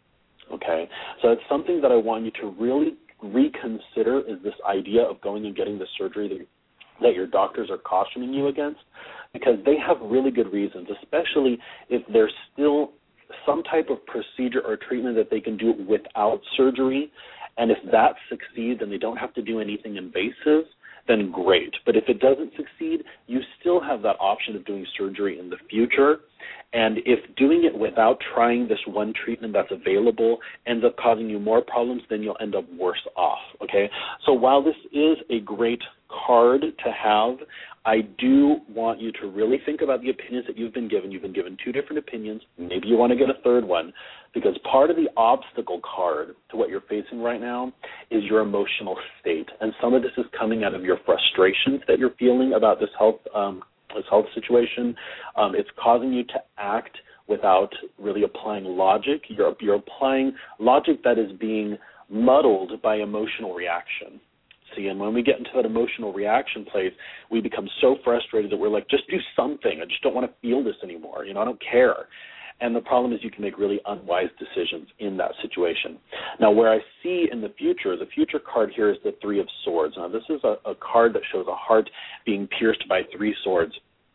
okay? So it's something that I want you to really reconsider, is this idea of going and getting the surgery that that your doctors are cautioning you against, because they have really good reasons, especially if there's still some type of procedure or treatment that they can do without surgery. And if that succeeds and they don't have to do anything invasive, then great. But if it doesn't succeed, you still have that option of doing surgery in the future. And if doing it without trying this one treatment that's available ends up causing you more problems, then you'll end up worse off, okay? So while this is a great card to have, I do want you to really think about the opinions that you've been given. You've been given two different opinions. Maybe you want to get a third one, because part of the obstacle card to what you're facing right now is your emotional state. And some of this is coming out of your frustrations that you're feeling about this health um, this health situation. Um, it's causing you to act without really applying logic. You're, you're applying logic that is being muddled by emotional reaction. See, and when we get into that emotional reaction place, we become so frustrated that we're like, just do something. I just don't want to feel this anymore. You know, I don't care. And the problem is you can make really unwise decisions in that situation. Now, where I see in the future, the future card here is the Three of Swords. Now, this is a, a card that shows a heart being pierced by three swords.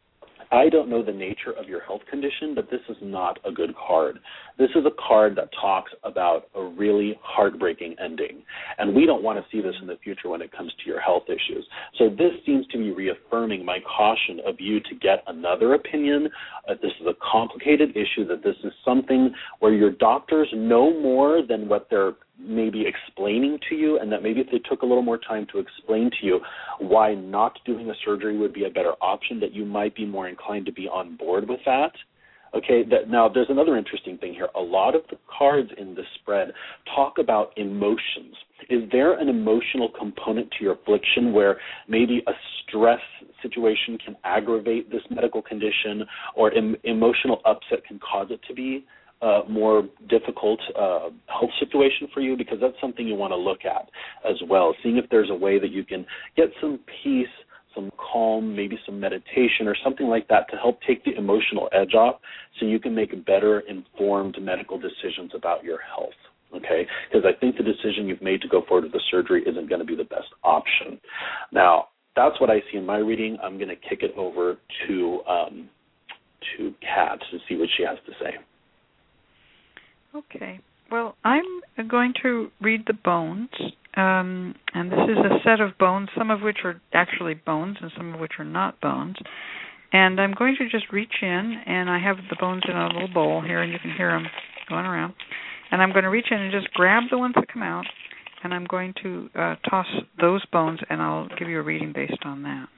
I don't know the nature of your health condition, but this is not a good card. This is a card that talks about a really heartbreaking ending, and we don't want to see this in the future when it comes to your health issues. So this seems to be reaffirming my caution of you to get another opinion. Uh, this is a complicated issue, that this is something where your doctors know more than what they're maybe explaining to you, and that maybe if they took a little more time to explain to you why not doing a surgery would be a better option, that you might be more inclined to be on board with that. Okay, that, now there's another interesting thing here. A lot of the cards in the spread talk about emotions. Is there an emotional component to your affliction where maybe a stress situation can aggravate this medical condition, or em- emotional upset can cause it to be Uh, more difficult uh, health situation for you? Because that's something you want to look at as well, seeing if there's a way that you can get some peace, some calm, maybe some meditation or something like that to help take the emotional edge off, so you can make better informed medical decisions about your health, okay? Because I think the decision you've made to go forward with the surgery isn't going to be the best option. Now, that's what I see in my reading. I'm going to kick it over to, um, to Kat to see what she has to say. Okay. Well, I'm going to read the bones, um, and this is a set of bones, some of which are actually bones and some of which are not bones. And I'm going to just reach in, and I have the bones in a little bowl here, and you can hear them going around. And I'm going to reach in and just grab the ones that come out, and I'm going to uh, toss those bones, and I'll give you a reading based on that.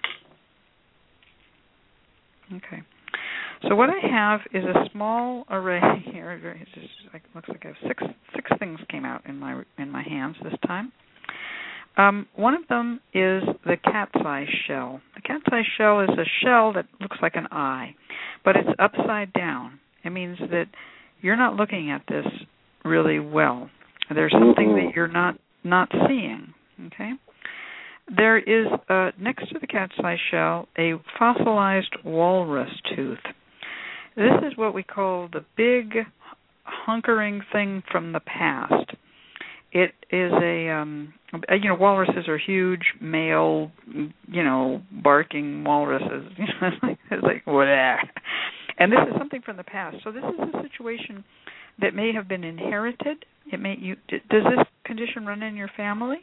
Okay. So what I have is a small array here. It just like, looks like I have six six things came out in my in my hands this time. Um, one of them is the cat's eye shell. The cat's eye shell is a shell that looks like an eye, but it's upside down. It means that you're not looking at this really well. There's something that you're not not seeing. Okay. There is uh, next to the cat's eye shell a fossilized walrus tooth. This is what we call the big hunkering thing from the past. It is a, um, you know, walruses are huge, male, you know, barking walruses. You know, it's like, it's like whatever. And this is something from the past. So this is a situation that may have been inherited. It may. You, does this condition run in your family?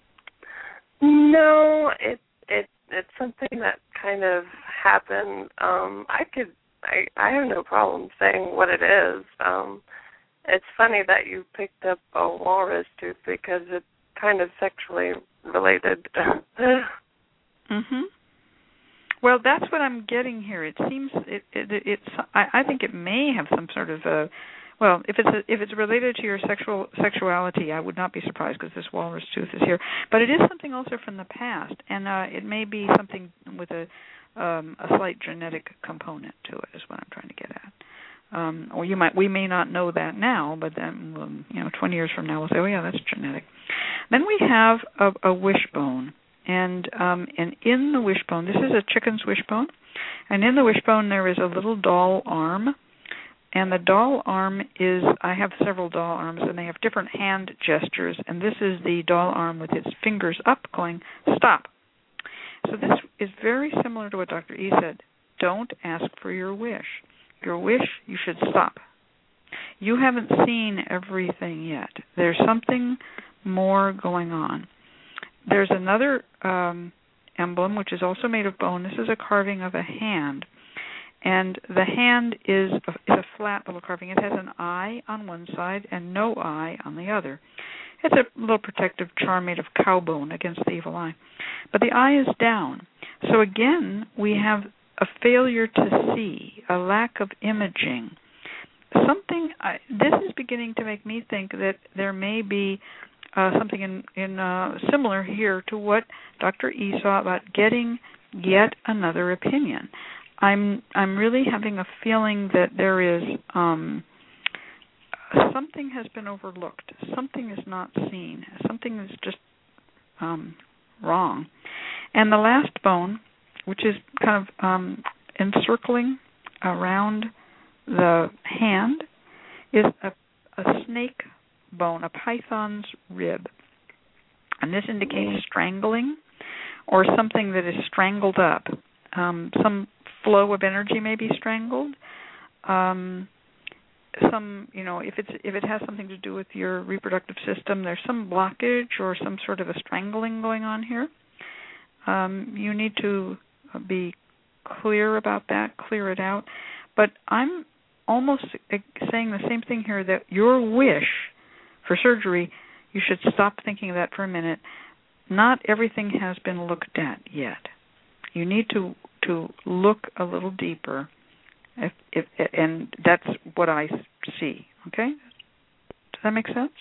No, it it it's something that kind of happened. Um, I could. I, I have no problem saying what it is. Um, it's funny that you picked up a walrus tooth because it's kind of sexually related. Mhm. Well, that's what I'm getting here. It seems it, it it's. I, I think it may have some sort of a. Well, if it's a, if it's related to your sexual sexuality, I would not be surprised because this walrus tooth is here. But it is something also from the past, and uh, it may be something with a. Um, a slight genetic component to it is what I'm trying to get at. Um, or you might, we may not know that now, but then, um, you know, twenty years from now we'll say, oh yeah, that's genetic. Then we have a, a wishbone, and um, and in the wishbone, this is a chicken's wishbone, and in the wishbone there is a little doll arm, and the doll arm is, I have several doll arms, and they have different hand gestures, and this is the doll arm with its fingers up, going stop. So this is very similar to what Doctor E said. Don't ask for your wish. Your wish, you should stop. You haven't seen everything yet. There's something more going on. There's another um, emblem, which is also made of bone. This is a carving of a hand. And the hand is a, is a flat little carving. It has an eye on one side and no eye on the other. It's a little protective charm made of cow bone against the evil eye. But the eye is down. So again, we have a failure to see, a lack of imaging. Something, I, this is beginning to make me think that there may be uh, something in, in uh, similar here to what Doctor E saw about getting yet another opinion. I'm I'm really having a feeling that there is um, something has been overlooked. Something is not seen. Something is just um, wrong. And the last bone, which is kind of um, encircling around the hand, is a, a snake bone, a python's rib. And this indicates strangling or something that is strangled up, um, some flow of energy may be strangled. Um, some, you know, if it's if it has something to do with your reproductive system, there's some blockage or some sort of a strangling going on here. Um, you need to be clear about that, clear it out. But I'm almost saying the same thing here, that your wish for surgery, you should stop thinking of that for a minute. Not everything has been looked at yet. You need to to look a little deeper, if, if, and that's what I see. Okay, does that make sense?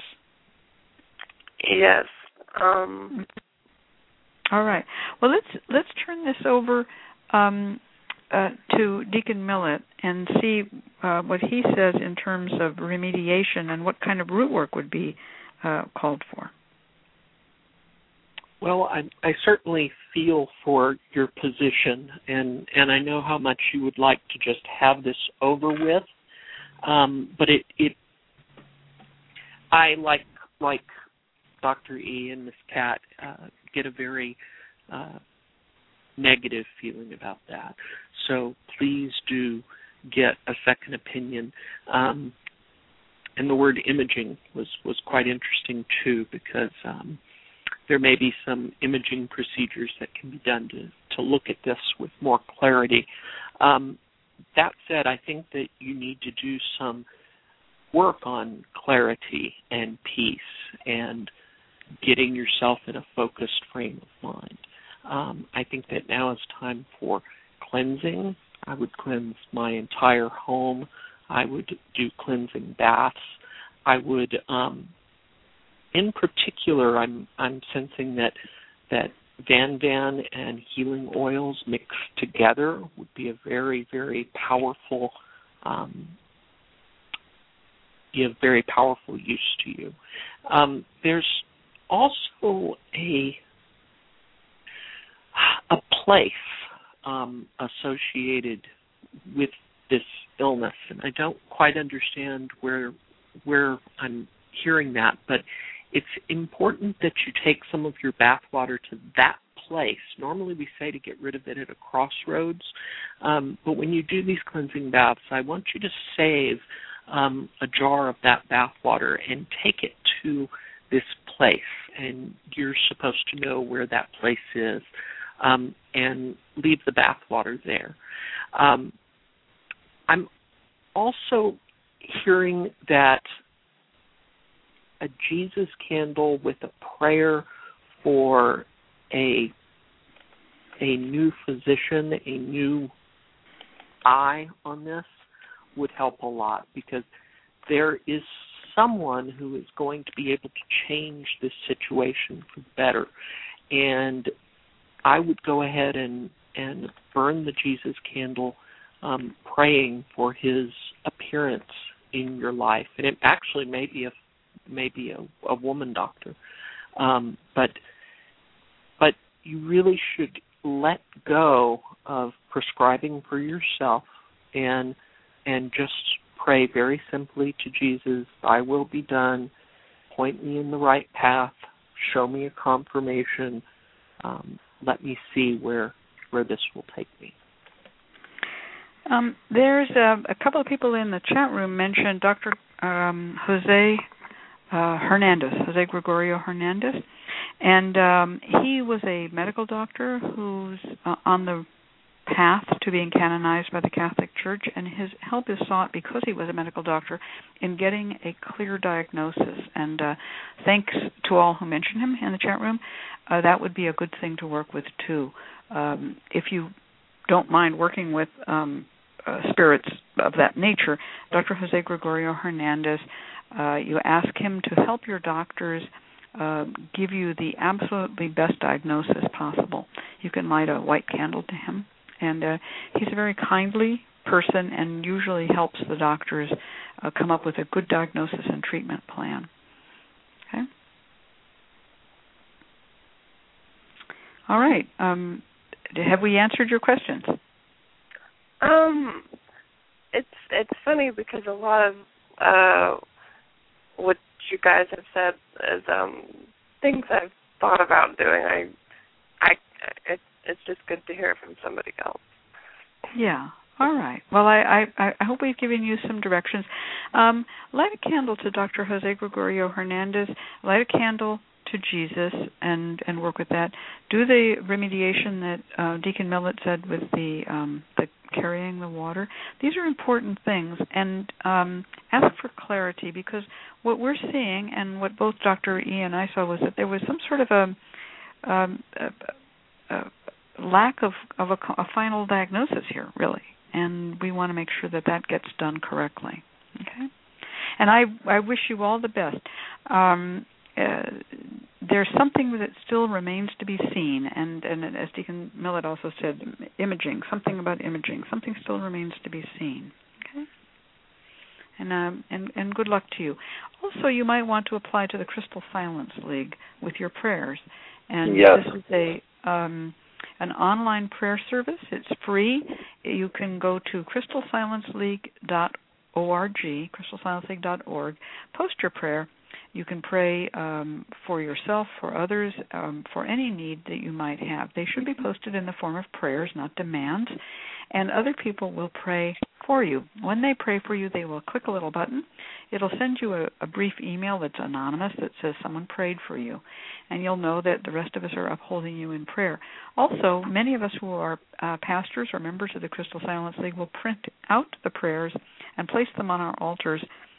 Yes. Um. All right. Well, let's let's turn this over um, uh, to Deacon Millett and see uh, what he says in terms of remediation and what kind of root work would be uh, called for. Well, I, I certainly feel for your position, and, and I know how much you would like to just have this over with. Um, but it, it, I like like Doctor E and Miss Cat uh, get a very uh, negative feeling about that. So please do get a second opinion. Um, and the word imaging was, was quite interesting too, because um, there may be some imaging procedures that can be done to, to look at this with more clarity. Um, that said, I think that you need to do some work on clarity and peace and getting yourself in a focused frame of mind. Um, I think that now is time for cleansing. I would cleanse my entire home. I would do cleansing baths. I would, um, in particular, I'm I'm sensing that that Van Van and healing oils mixed together would be a very, very powerful, um, be of very powerful use to you. Um, there's also a a place um, associated with this illness, and I don't quite understand where where I'm hearing that, but it's important that you take some of your bath water to that place. Normally we say to get rid of it at a crossroads, um, but when you do these cleansing baths, I want you to save um, a jar of that bath water and take it to this place, and you're supposed to know where that place is, um, and leave the bath water there. Um, I'm also hearing that a Jesus candle with a prayer for a a new physician, a new eye on this would help a lot, because there is someone who is going to be able to change this situation for the better. And I would go ahead and, and burn the Jesus candle, um, praying for his appearance in your life. And it actually may be a maybe a, a woman doctor, um, but but you really should let go of prescribing for yourself and and just pray very simply to Jesus, thy will be done, point me in the right path, show me a confirmation, um, let me see where where this will take me. Um, there's a, a couple of people in the chat room mentioned Doctor Um, Jose uh, Hernandez, Jose Gregorio Hernandez, and um, he was a medical doctor who's uh, on the path to being canonized by the Catholic Church, and his help is sought because he was a medical doctor in getting a clear diagnosis. And uh, thanks to all who mentioned him in the chat room. Uh, that would be a good thing to work with too. Um, if you don't mind working with um, uh, spirits of that nature, Doctor Jose Gregorio Hernandez, uh, you ask him to help your doctors uh, give you the absolutely best diagnosis possible. You can light a white candle to him. And uh, he's a very kindly person and usually helps the doctors uh, come up with a good diagnosis and treatment plan. Okay? All right. Um, have we answered your questions? Um, it's it's funny because a lot of uh, what you guys have said is um, things I've thought about doing. I I it, it's just good to hear it from somebody else. Yeah. All right. Well, I, I, I hope we've given you some directions. Um, light a candle to Doctor Jose Gregorio Hernandez. Light a candle to Jesus and, and work with that. Do the remediation that uh, Deacon Millett said with the um, the carrying the water. These are important things. And um, ask for clarity, because what we're seeing and what both Doctor E and I saw was that there was some sort of a, um, a, a lack of, of a, a final diagnosis here, really. And we want to make sure that that gets done correctly. Okay? And I, I wish you all the best. Um, uh, there's something that still remains to be seen, and, and as Deacon Millett also said, imaging, something about imaging, something still remains to be seen. Okay? And, um, and, and good luck to you. Also, you might want to apply to the Crystal Silence League with your prayers. And yes. this is a... Um, an online prayer service. It's free. You can go to crystal silence league dot org, crystal silence league dot org, post your prayer. You can pray um, for yourself, for others, um, for any need that you might have. They should be posted in the form of prayers, not demands, and other people will pray for you. When they pray for you, they will click a little button. It'll send you a, a brief email that's anonymous that says someone prayed for you, and you'll know that the rest of us are upholding you in prayer. Also, many of us who are uh, pastors or members of the Crystal Silence League will print out the prayers and place them on our altars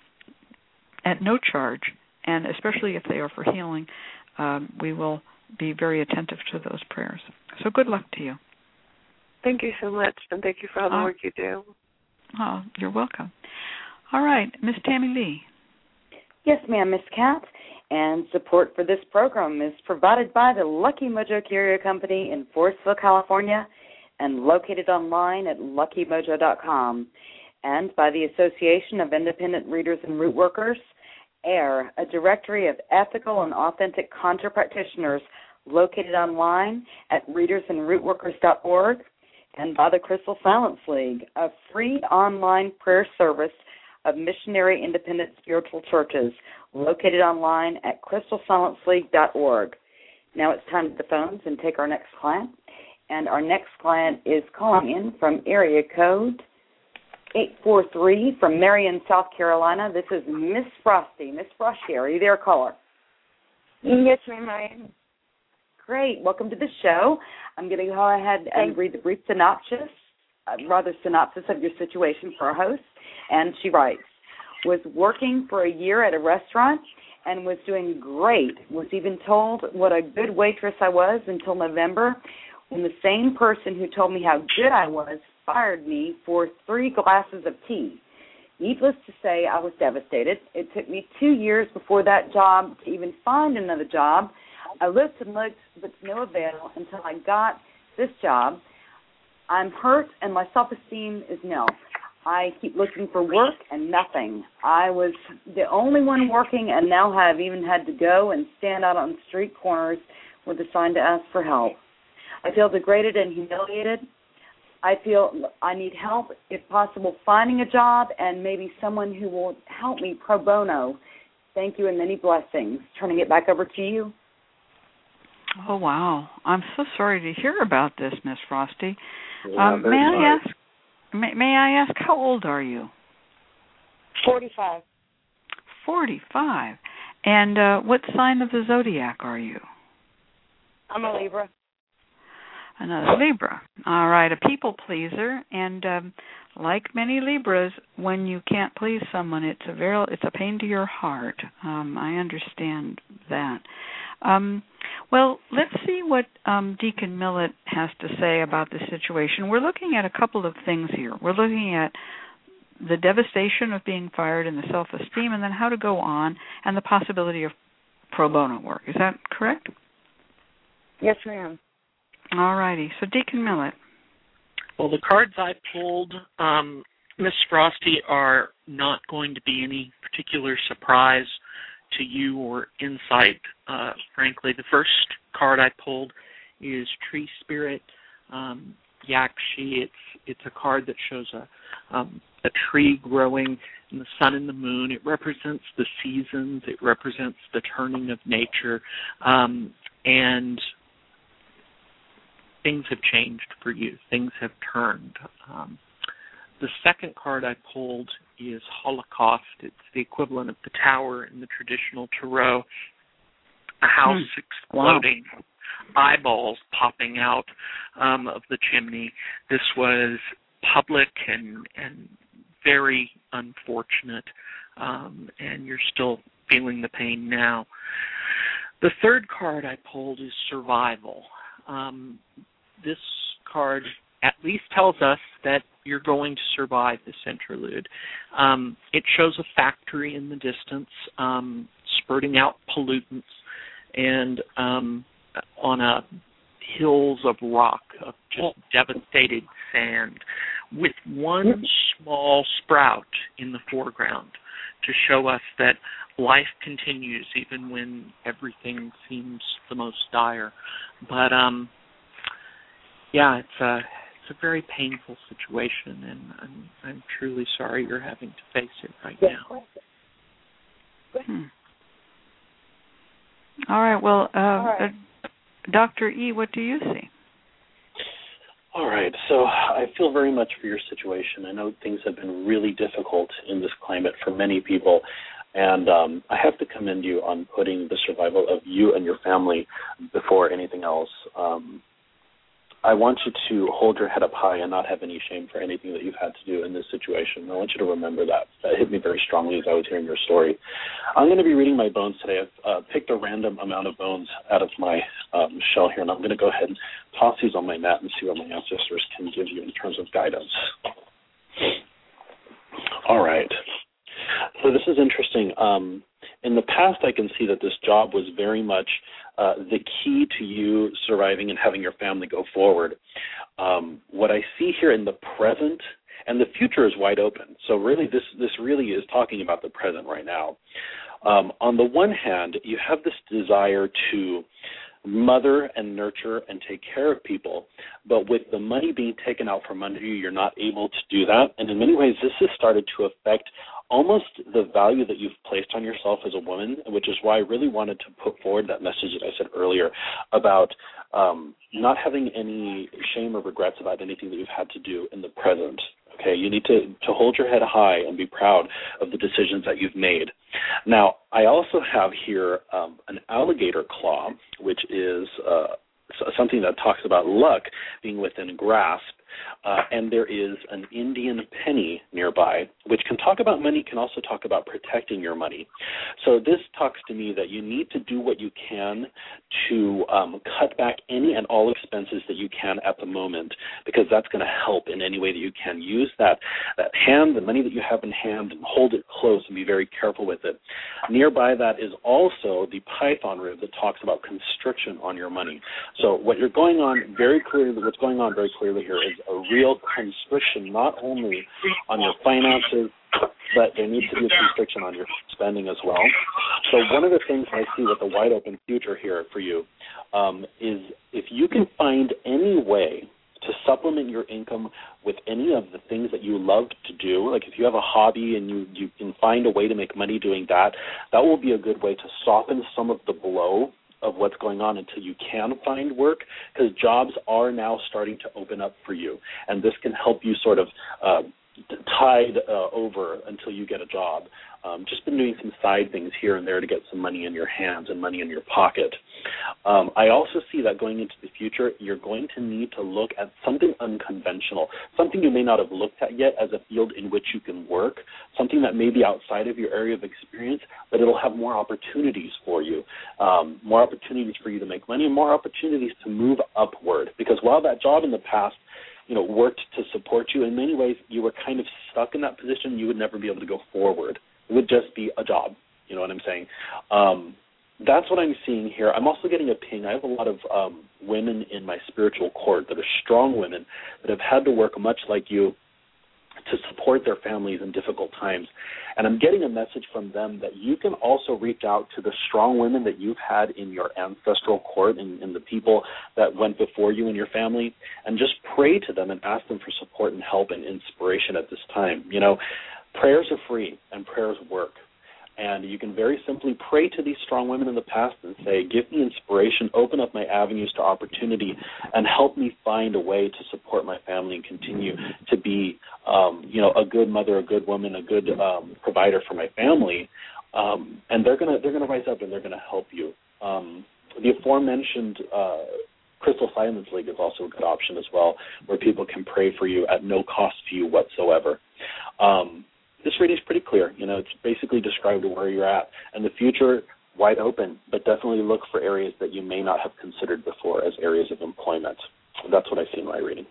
at no charge, and especially if they are for healing, um, we will be very attentive to those prayers. So good luck to you. Thank you so much, and thank you for all the uh, work you do. Oh, you're welcome. All right, Miss Tammy Lee. Yes, ma'am, Miss Kat. And support for this program is provided by the Lucky Mojo Curio Company in Forestville, California, and located online at lucky mojo dot com, and by the Association of Independent Readers and Root Workers, AIR, a directory of ethical and authentic conjure practitioners located online at readers and root workers dot org, and by the Crystal Silence League, a free online prayer service of missionary independent spiritual churches located online at crystal silence league dot org. Now it's time to the phones and take our next client. And our next client is calling in from area code eight four three from Marion, South Carolina. This is Miss Frosty. Miss Frosty, are you there, caller? Yes, ma'am, I am. Great. Welcome to the show. I'm going to go ahead and read the brief synopsis, uh, rather synopsis of your situation for our host. And she writes, was working for a year at a restaurant and was doing great. Was even told what a good waitress I was until November, when the same person who told me how good I was fired me for three glasses of tea. Needless to say, I was devastated. It took me two years before that job to even find another job. I looked and looked, but to no avail until I got this job. I'm hurt, and my self-esteem is nil. I keep looking for work and nothing. I was the only one working and now have even had to go and stand out on street corners with a sign to ask for help. I feel degraded and humiliated. I feel I need help, if possible, finding a job and maybe someone who will help me pro bono. Thank you and many blessings. Turning it back over to you. Oh, wow. I'm so sorry to hear about this, Miss Frosty. Yeah, um, may I ask, may, may I ask, how old are you? forty-five. forty-five. And uh, what sign of the zodiac are you? I'm a Libra. Another Libra. All right, a people pleaser, and um, like many Libras, when you can't please someone, it's a very, it's a pain to your heart. Um, I understand that. Um, well, let's see what um, Deacon Millett has to say about the situation. We're looking at a couple of things here. We're looking at the devastation of being fired and the self-esteem, and then how to go on, and the possibility of pro bono work. Is that correct? Yes, ma'am. All righty. So, Deacon Millett. Well, the cards I pulled, um, Miss Frosty, are not going to be any particular surprise to you or insight, uh, frankly. The first card I pulled is Tree Spirit, um, Yakshi. It's it's a card that shows a um, a tree growing in the sun and the moon. It represents the seasons. It represents the turning of nature, um, and things have changed for you. Things have turned. Um, the second card I pulled is Holocaust. It's the equivalent of the tower in the traditional tarot. A house hmm. exploding, wow. eyeballs popping out um, of the chimney. This was public and, and very unfortunate, um, and you're still feeling the pain now. The third card I pulled is Survival. Um, this card at least tells us that you're going to survive this interlude. Um, it shows a factory in the distance um, spurting out pollutants and um, on a hills of rock, of just devastated sand, with one small sprout in the foreground to show us that life continues even when everything seems the most dire. But um, yeah, it's a it's a very painful situation, and I'm I'm truly sorry you're having to face it right now. Hmm. All right. Well, uh, All right. Uh, Doctor E, what do you see? All right. So I feel very much for your situation. I know things have been really difficult in this climate for many people, and um, I have to commend you on putting the survival of you and your family before anything else. Um, I want you to hold your head up high and not have any shame for anything that you've had to do in this situation. I want you to remember that. That hit me very strongly as I was hearing your story. I'm going to be reading my bones today. I've uh, picked a random amount of bones out of my um, shell here, and I'm going to go ahead and toss these on my mat and see what my ancestors can give you in terms of guidance. All right. So this is interesting. Um, in the past, I can see that this job was very much uh, the key to you surviving and having your family go forward. Um, what I see here in the present, and the future is wide open. So really, this this really is talking about the present right now. Um, on the one hand, you have this desire to mother and nurture and take care of people, but with the money being taken out from under you, you're not able to do that. And in many ways, this has started to affect almost the value that you've placed on yourself as a woman, which is why I really wanted to put forward that message that I said earlier about um, not having any shame or regrets about anything that you've had to do in the present. Okay, you need to, to hold your head high and be proud of the decisions that you've made. Now, I also have here um, an alligator claw, which is uh, something that talks about luck being within grasp. Uh, and there is an Indian penny nearby, which can talk about money, can also talk about protecting your money. So this talks to me that you need to do what you can to um, cut back any and all expenses that you can at the moment, because that's going to help in any way that you can. Use that, that hand, the money that you have in hand, and hold it close and be very careful with it. Nearby that is also the python rib that talks about constriction on your money. So what you're going on very clearly, what's going on very clearly here is a real constriction, not only on your finances, but there needs to be a constriction on your spending as well. So one of the things I see with a wide open future here for you um, is if you can find any way to supplement your income with any of the things that you love to do, like if you have a hobby and you, you can find a way to make money doing that, that will be a good way to soften some of the blow of what's going on until you can find work, because jobs are now starting to open up for you, and this can help you sort of uh, tide uh, over until you get a job. Um, just been doing some side things here and there to get some money in your hands and money in your pocket. Um, I also see that going into the future, you're going to need to look at something unconventional, something you may not have looked at yet as a field in which you can work, something that may be outside of your area of experience, but it'll have more opportunities for you, um, more opportunities for you to make money, and more opportunities to move upward. Because while that job in the past, you know, worked to support you, in many ways you were kind of stuck in that position. You would never be able to go forward. It would just be a job. You know what I'm saying? Um, that's what I'm seeing here. I'm also getting a ping. I have a lot of um, women in my spiritual court that are strong women that have had to work much like you to support their families in difficult times. And I'm getting a message from them that you can also reach out to the strong women that you've had in your ancestral court and, and the people that went before you and your family, and just pray to them and ask them for support and help and inspiration at this time. You know, prayers are free and prayers work. And you can very simply pray to these strong women in the past and say, give me inspiration, open up my avenues to opportunity, and help me find a way to support my family and continue to be, um, you know, a good mother, a good woman, a good um, provider for my family. Um, and they're gonna they're gonna rise up and they're gonna help you. Um, the aforementioned uh, Crystal Silence League is also a good option as well, where people can pray for you at no cost to you whatsoever. Um, This reading is pretty clear. You know, it's basically described where you're at, and the future wide open, but definitely look for areas that you may not have considered before as areas of employment. That's what I see in my reading.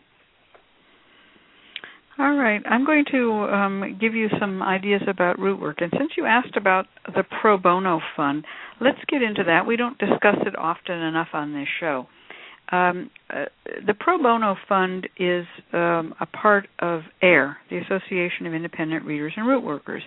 All right. I'm going to um, give you some ideas about root work. And since you asked about the Pro Bono Fund, let's get into that. We don't discuss it often enough on this show. Um, uh, the Pro Bono Fund is um, a part of AIR, the Association of Independent Readers and Root Workers,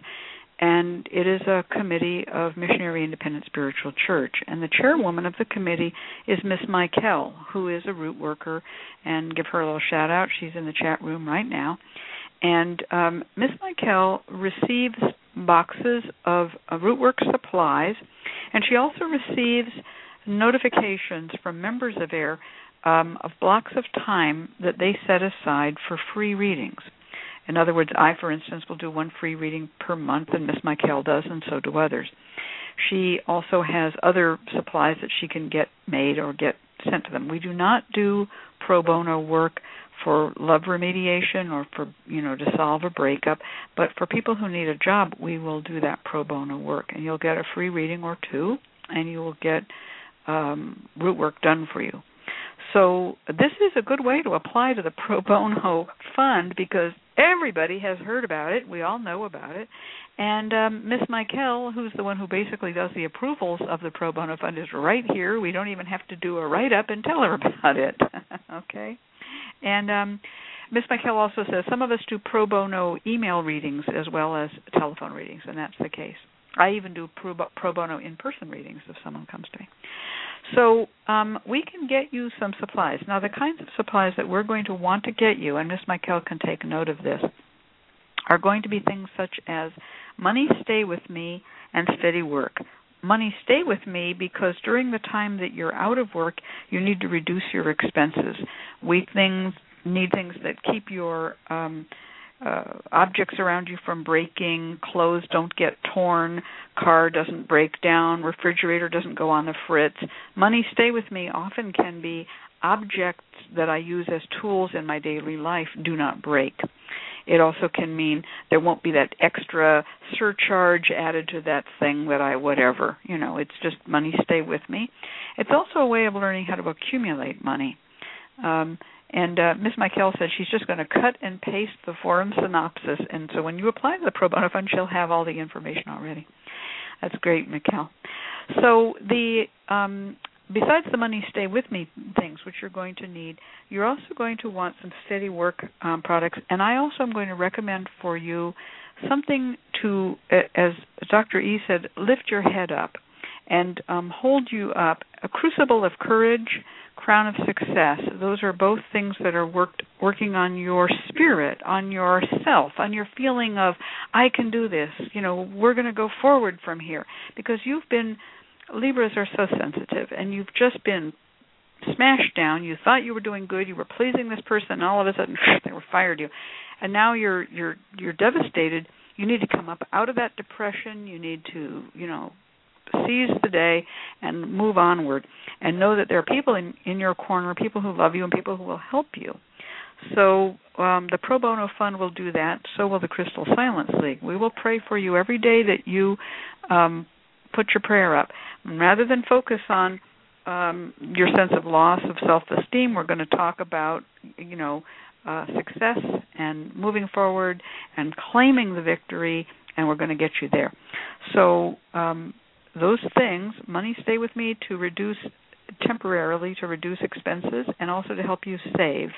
and it is a committee of Missionary Independent Spiritual Church. And the chairwoman of the committee is Miss Michael, who is a root worker, and give her a little shout-out. She's in the chat room right now. And um, Miss Michael receives boxes of uh, root work supplies, and she also receives notifications from members of AIR um, of blocks of time that they set aside for free readings. In other words, I, for instance, will do one free reading per month, and Miss Michael does, and so do others. She also has other supplies that she can get made or get sent to them. We do not do pro bono work for love remediation or for, you know, to solve a breakup, but for people who need a job, we will do that pro bono work, and you'll get a free reading or two, and you will get Um, root work done for you. So this is a good way to apply to the Pro Bono Fund because everybody has heard about it. We all know about it. And um, Miss Michael, who's the one who basically does the approvals of the Pro Bono Fund, is right here. We don't even have to do a write-up and tell her about it. Okay? And um, Miss Michael also says some of us do pro bono email readings as well as telephone readings, and that's the case. I even do pro, pro bono in-person readings if someone comes to me. So um, we can get you some supplies. Now, the kinds of supplies that we're going to want to get you, and Miss Michael can take note of this, are going to be things such as Money Stay With Me and Steady Work. Money Stay With Me because during the time that you're out of work, you need to reduce your expenses. We things need things that keep your um, Uh, objects around you from breaking, clothes don't get torn, car doesn't break down, refrigerator doesn't go on the fritz. Money Stay With Me often can be objects that I use as tools in my daily life do not break. It also can mean there won't be that extra surcharge added to that thing that I whatever. You know, it's just money stay with me. It's also a way of learning how to accumulate money. Um, And uh, Miss Michael said she's just going to cut and paste the forum synopsis, and so when you apply to the Pro Bono Fund, she'll have all the information already. That's great, Michael. So the um, besides the Money Stay With Me things, which you're going to need, you're also going to want some Steady Work um, products, and I also am going to recommend for you something to, as Doctor E said, lift your head up and um, hold you up. A Crucible of Courage, Crown of Success. Those are both things that are worked, working on your spirit, on yourself, on your feeling of, I can do this. You know, we're going to go forward from here. Because you've been, Libras are so sensitive, and you've just been smashed down. You thought you were doing good. You were pleasing this person, and all of a sudden, they were fired you. And now you're you're you're devastated. You need to come up out of that depression. You need to, you know, seize the day and move onward and know that there are people in, in your corner, people who love you and people who will help you. So um, the Pro Bono Fund will do that. So will the Crystal Silence League. We will pray for you every day that you um, put your prayer up. And rather than focus on um, your sense of loss of self-esteem, we're going to talk about, you know, uh, success and moving forward and claiming the victory, and we're going to get you there. So um, those things, Money Stay With Me to reduce temporarily, to reduce expenses, and also to help you save.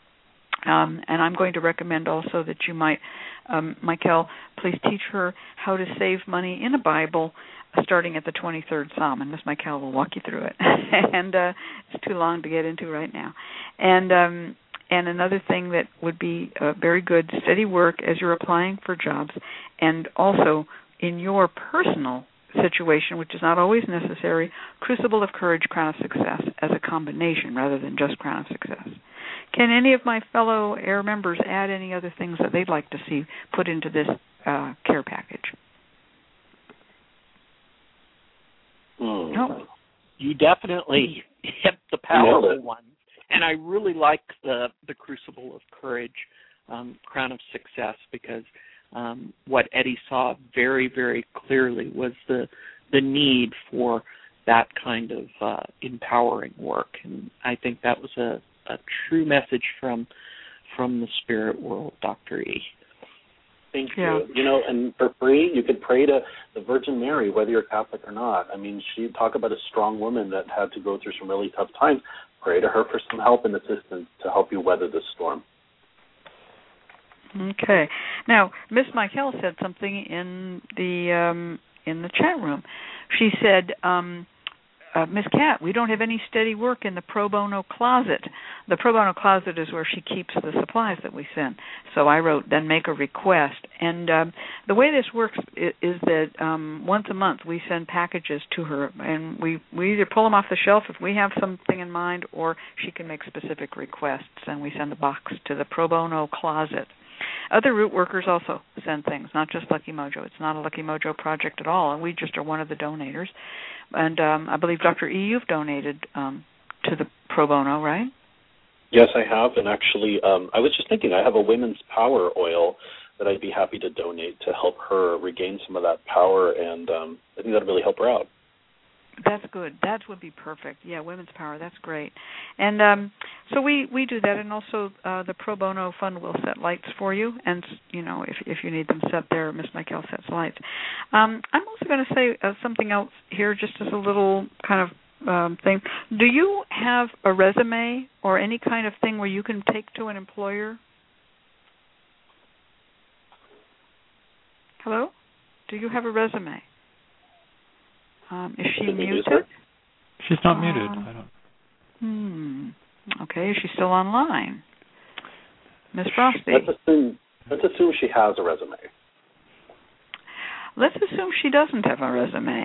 Um, and I'm going to recommend also that you might, um, Michael, please teach her how to save money in a Bible, uh, starting at the twenty-third Psalm. And Miss Michael will walk you through it. and uh, it's too long to get into right now. And um, and another thing that would be uh, very good, steady work as you're applying for jobs, and also in your personal situation, which is not always necessary, Crucible of Courage, Crown of Success as a combination rather than just Crown of Success. Can any of my fellow AIR members add any other things that they'd like to see put into this uh, care package? Mm. No. You definitely hit the powerful ones. And I really like the, the Crucible of Courage, um, Crown of Success, because um, what Eddie saw very, very clearly was the the need for that kind of uh, empowering work. And I think that was a, a true message from from the spirit world, Doctor E. Thank yeah. you. You know, and for free, you could pray to the Virgin Mary, whether you're Catholic or not. I mean, she talk about a strong woman that had to go through some really tough times. Pray to her for some help and assistance to help you weather this storm. Okay. Now, Miss Michael said something in the um, in the chat room. She said, um, uh, Miss Cat, we don't have any steady work in the pro bono closet. The pro bono closet is where she keeps the supplies that we send. So I wrote, then make a request. And um, the way this works is, is that um, once a month we send packages to her, and we, we either pull them off the shelf if we have something in mind, or she can make specific requests, and we send the box to the pro bono closet. Other root workers also send things, not just Lucky Mojo. It's not a Lucky Mojo project at all, and we just are one of the donators. And um, I believe, Doctor E, you've donated um, to the pro bono, right? Yes, I have, and actually, um, I was just thinking, I have a women's power oil that I'd be happy to donate to help her regain some of that power, and um, I think that would really help her out. That's good. That would be perfect. Yeah, women's power. That's great. And um, so we, we do that, and also uh, the Pro Bono Fund will set lights for you. And you know, if if you need them set there, Miss Michael sets lights. Um, I'm also going to say uh, something else here, just as a little kind of um, thing. Do you have a resume or any kind of thing where you can take to an employer? Hello? Do you have a resume? Um, is she muted? She's not uh, muted. I don't. Hmm. Okay. Is she still online? Miss Frosty. Let's assume, let's assume she has a resume. Let's assume she doesn't have a resume.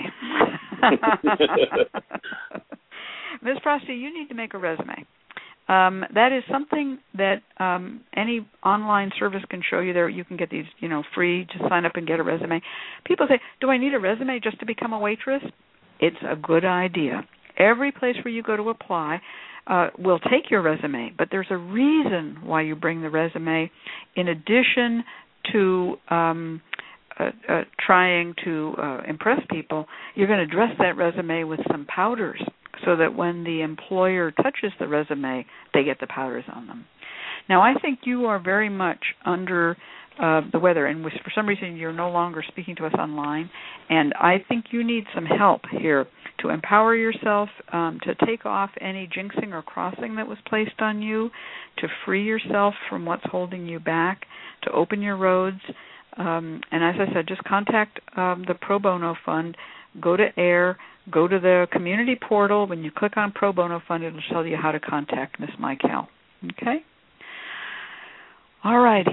Miss Frosty, you need to make a resume. Um, that is something that um, any online service can show you. There, you can get these, you know, free. Just sign up and get a resume. People say, "Do I need a resume just to become a waitress?" It's a good idea. Every place where you go to apply uh, will take your resume, but there's a reason why you bring the resume. In addition to um, uh, uh, trying to uh, impress people, you're going to dress that resume with some powders, so that when the employer touches the resume, they get the powders on them. Now, I think you are very much under uh, the weather, and for some reason you're no longer speaking to us online, and I think you need some help here to empower yourself, um, to take off any jinxing or crossing that was placed on you, to free yourself from what's holding you back, to open your roads, um, and as I said, just contact um, the Pro Bono Fund, go to AIR, go to the community portal. When you click on Pro Bono Fund, it'll tell you how to contact Miss Michael. Okay? All righty.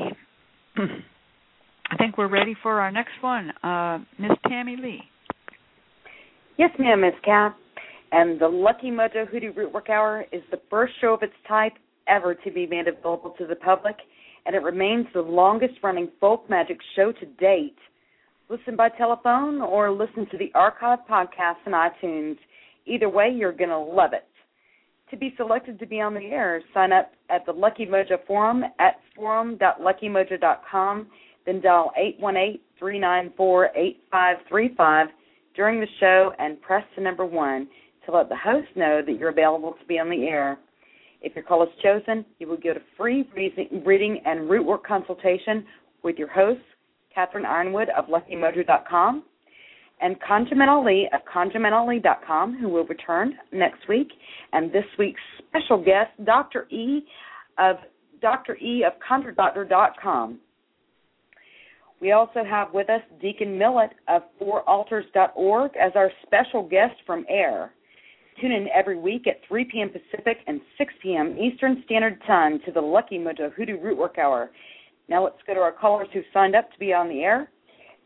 I think we're ready for our next one. Uh, Miss Tammy Lee. Yes, ma'am, Miss Cat. And the Lucky Mojo Hoodoo Root Work Hour is the first show of its type ever to be made available to the public, and it remains the longest-running folk magic show to date. Listen by telephone or listen to the archive podcast on iTunes. Either way, you're going to love it. To be selected to be on the air, sign up at the Lucky Mojo Forum at forum dot lucky mojo dot com, then dial eight one eight, three nine four, eight five three five during the show and press the number one to let the host know that you're available to be on the air. If your call is chosen, you will get a free reading and root work consultation with your host, Catherine Ironwood of lucky mojo dot com, and Conjument Ali of conjument ali dot com, who will return next week, and this week's special guest, Doctor E of Doctor E of conjure doctor dot com. We also have with us Deacon Millett of four altars dot org as our special guest from AIR. Tune in every week at three p.m. Pacific and six p.m. Eastern Standard Time to the Lucky Mojo Hoodoo Root Work Hour. Now let's go to our callers who signed up to be on the air.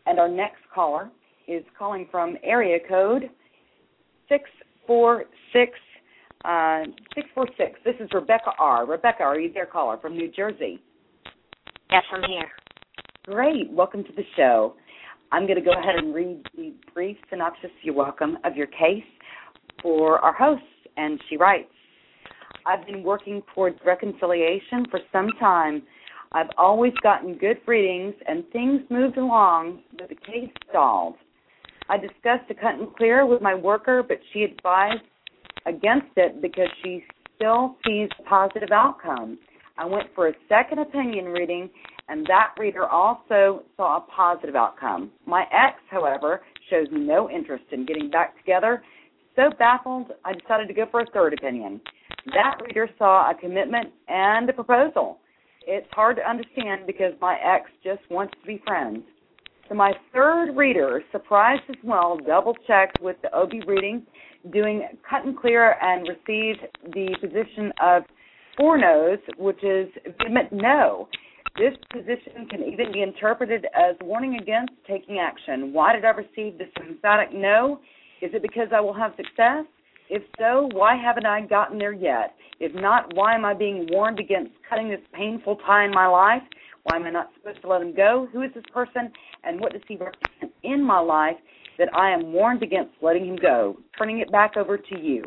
And our next caller is calling from area code six four six. Uh, six four six. This is Rebecca R. Rebecca, are you there, caller, from New Jersey? Yes, I'm here. Great. Welcome to the show. I'm going to go ahead and read the brief synopsis, you're welcome, of your case for our host. And she writes, I've been working towards reconciliation for some time. I've always gotten good readings, and things moved along, but the case stalled. I discussed a cut and clear with my worker, but she advised against it because she still sees a positive outcome. I went for a second opinion reading, and that reader also saw a positive outcome. My ex, however, shows no interest in getting back together. So baffled, I decided to go for a third opinion. That reader saw a commitment and a proposal. It's hard to understand because my ex just wants to be friends. So my third reader, surprised as well, double-checked with the O B reading, doing cut and clear, and received the position of four no's, which is vehement no. This position can even be interpreted as warning against taking action. Why did I receive this emphatic no? Is it because I will have success? If so, why haven't I gotten there yet? If not, why am I being warned against cutting this painful tie in my life? Why am I not supposed to let him go? Who is this person, and what does he represent in my life that I am warned against letting him go? Turning it back over to you.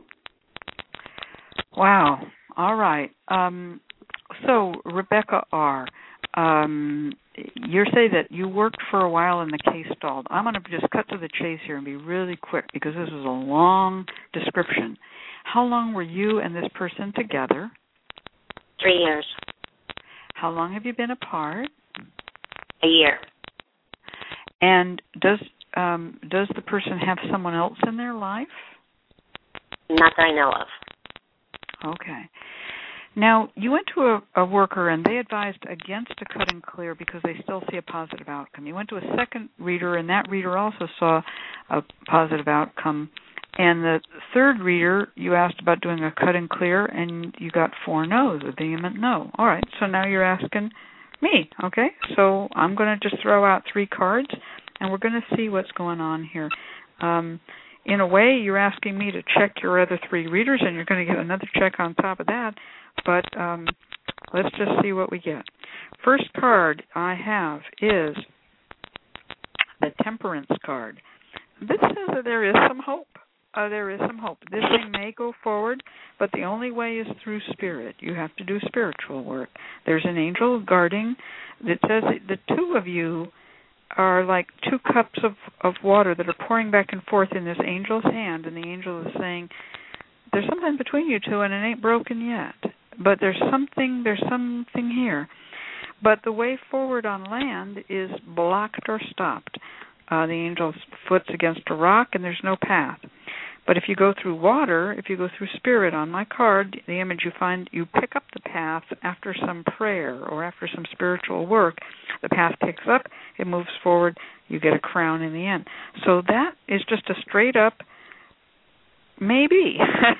Wow. All right. Um, so, Rebecca R., um, you say that you worked for a while and the case stalled. I'm going to just cut to the chase here and be really quick because this is a long description. How long were you and this person together? Three years. How long have you been apart? A year. And does um, does the person have someone else in their life? Not that I know of. Okay. Now, you went to a, a worker and they advised against a cut and clear because they still see a positive outcome. You went to a second reader and that reader also saw a positive outcome. And the third reader, you asked about doing a cut and clear and you got four no's, a vehement no. All right, so now you're asking me, okay? So I'm going to just throw out three cards and we're going to see what's going on here. Um, in a way, you're asking me to check your other three readers and you're going to get another check on top of that. But um, let's just see what we get. First card I have is the Temperance card. This says that there is some hope. Uh, there is some hope. This thing may go forward, but the only way is through spirit. You have to do spiritual work. There's an angel guarding that says that the two of you are like two cups of, of water that are pouring back and forth in this angel's hand, and the angel is saying, there's something between you two and it ain't broken yet. But there's something, there's something here. But the way forward on land is blocked or stopped. Uh, the angel's foot's against a rock and there's no path. But if you go through water, if you go through spirit on my card, the image you find, you pick up the path after some prayer or after some spiritual work. The path picks up, it moves forward, you get a crown in the end. So that is just a straight up maybe.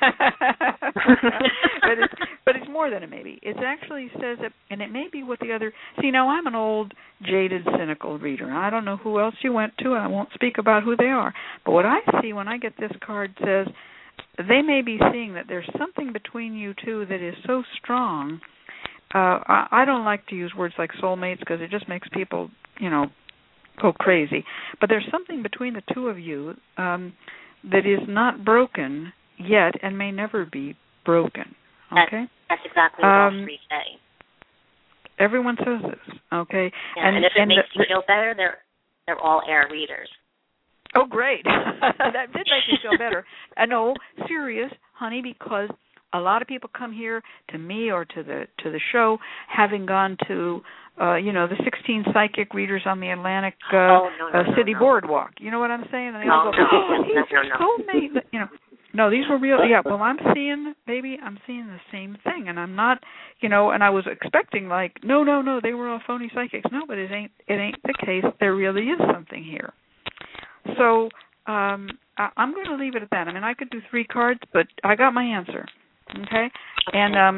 but, it's, but it's more than a maybe. It actually says that, and it may be what the other, see, now I'm an old, jaded, cynical reader. I don't know who else you went to, and I won't speak about who they are. But what I see when I get this card says, they may be seeing that there's something between you two that is so strong. Uh, I, I don't like to use words like soulmates because it just makes people, you know, go crazy. But there's something between the two of you um, that is not broken yet and may never be broken. Okay? That's, that's exactly what um, all three say. Everyone says this, okay? Yeah, and, and if it and makes the, you feel better, they're they're all air readers. Oh, great. That did make me feel better. I know, serious, honey, because a lot of people come here to me or to the to the show having gone to, uh, you know, the sixteen psychic readers on the Atlantic uh, oh, no, no, uh, City no, no. Boardwalk. You know what I'm saying? And they no, all go, no, oh, no, he's no, your no. soulmate. You know, no, these were real. Yeah, well, I'm seeing, baby, I'm seeing the same thing, and I'm not, you know, and I was expecting like, no, no, no, they were all phony psychics. No, but it ain't, it ain't the case. There really is something here. So um, I, I'm going to leave it at that. I mean, I could do three cards, but I got my answer. Okay, and um,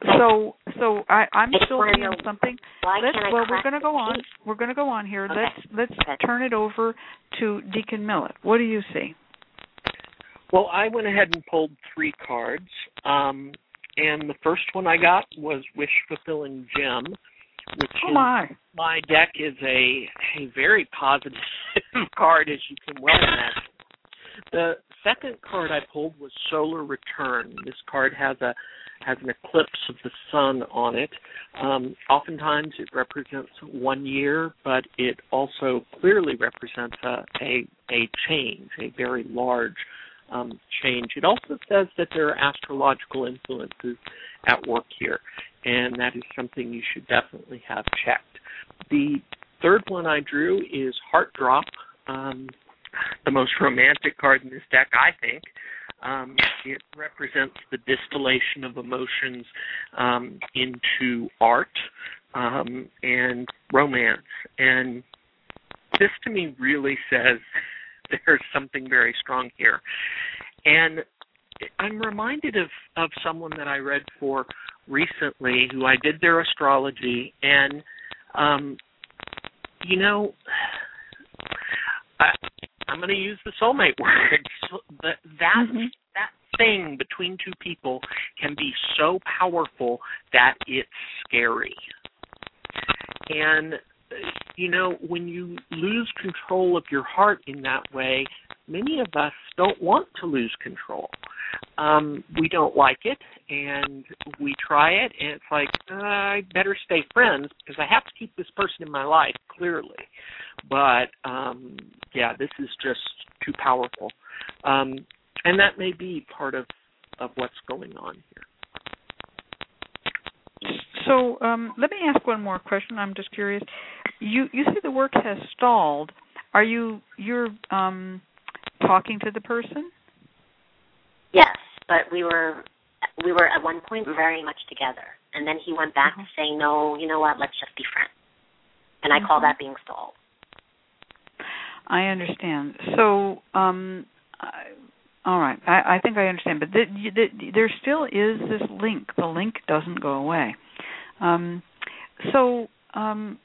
So, so I, I'm I still wanna seeing know, something. Why Let's, can't I well, we're crack going to go the on. tape? We're going to go on here. Okay. Let's let's Okay. turn it over to Deacon Millett. What do you see? Well, I went ahead and pulled three cards, um, and the first one I got was Wish Fulfilling Gem, which Oh in my! my deck is a a very positive card, as you can well imagine. The second card I pulled was Solar Return. This card has a has an eclipse of the sun on it. Um, oftentimes it represents one year, but it also clearly represents a a, a change, a very large um, change. It also says that there are astrological influences at work here, and that is something you should definitely have checked. The third one I drew is Heart Drop, um, the most romantic card in this deck, I think. Um, it represents the distillation of emotions um, into art um, and romance. And this to me really says there's something very strong here. And I'm reminded of, of someone that I read for recently who I did their astrology. And, um, you know, I, I'm going to use the soulmate word. So that that, Mm-hmm. that thing between two people can be so powerful that it's scary. And, you know, when you lose control of your heart in that way, many of us don't want to lose control. Um, we don't like it, and we try it, and it's like, uh, I better stay friends because I have to keep this person in my life, clearly. But, um, yeah, this is just too powerful. Um, and that may be part of, of what's going on here. So um, let me ask one more question. I'm just curious. You you say the work has stalled. Are you you're um, talking to the person? Yes, but we were we were at one point very much together, and then he went back Mm-hmm. to saying, "No, you know what? Let's just be friends." And I mm-hmm. call that being stalled. I understand. So, um, I, all right, I, I think I understand. But the, the, there still is this link. The link doesn't go away. Um, so, um,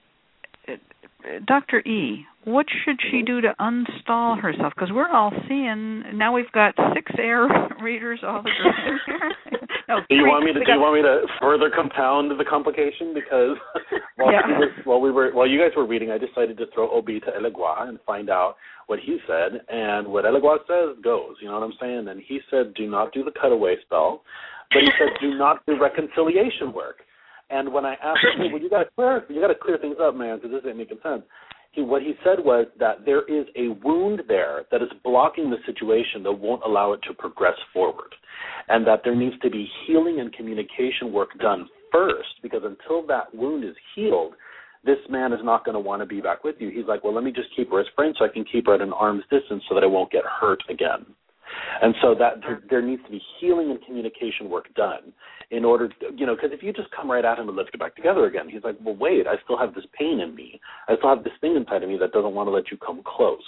Doctor E, what should she do to unstall herself? Because we're all seeing now. We've got six air readers all the time. no, do you three, want me to? we Do got, you want me to further compound the complication? Because while, yeah. was, while we were while you guys were reading, I decided to throw O B to Elegua and find out what he said. And what Elegua says goes. You know what I'm saying? And he said, do not do the cutaway spell, but he said, do not do reconciliation work. And when I asked him, well, you got to clear, you got to clear things up, man, because this ain't making sense. He, what he said was that there is a wound there that is blocking the situation that won't allow it to progress forward, and that there needs to be healing and communication work done first, because until that wound is healed, this man is not going to want to be back with you. He's like, well, let me just keep her as friend so I can keep her at an arm's distance so that I won't get hurt again. And so that there, there needs to be healing and communication work done in order to, you know, because if you just come right at him and let's get back together again, he's like, well, wait, I still have this pain in me. I still have this thing inside of me that doesn't want to let you come close.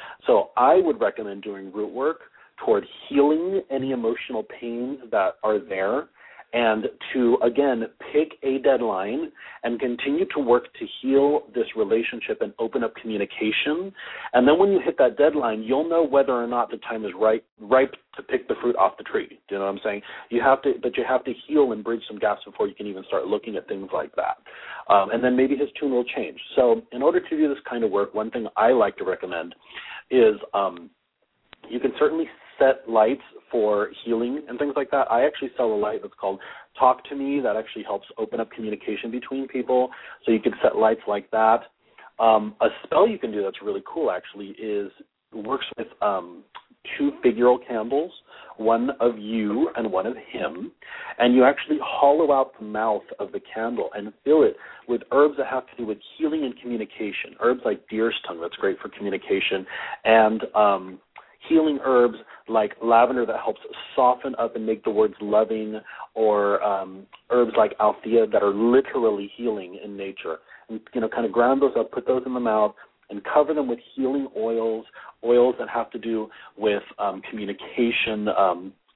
So I would recommend doing root work toward healing any emotional pains that are there, and to, again, pick a deadline and continue to work to heal this relationship and open up communication. And then when you hit that deadline, you'll know whether or not the time is ripe, ripe to pick the fruit off the tree. Do you know what I'm saying? You have to, but you have to heal and bridge some gaps before you can even start looking at things like that. Um, and then maybe his tune will change. So in order to do this kind of work, one thing I like to recommend is um, you can certainly set lights for healing and things like that. I actually sell a light that's called Talk to Me that actually helps open up communication between people. So you can set lights like that. Um, a spell you can do that's really cool actually is works with um, two figural candles, one of you and one of him, and you actually hollow out the mouth of the candle and fill it with herbs that have to do with healing and communication. Herbs like deer's tongue, that's great for communication, and um, healing herbs like lavender that helps soften up and make the words loving, or um, herbs like althea that are literally healing in nature. And, you know, kind of ground those up, put those in the mouth, and cover them with healing oils, oils that have to do with um, communication, um,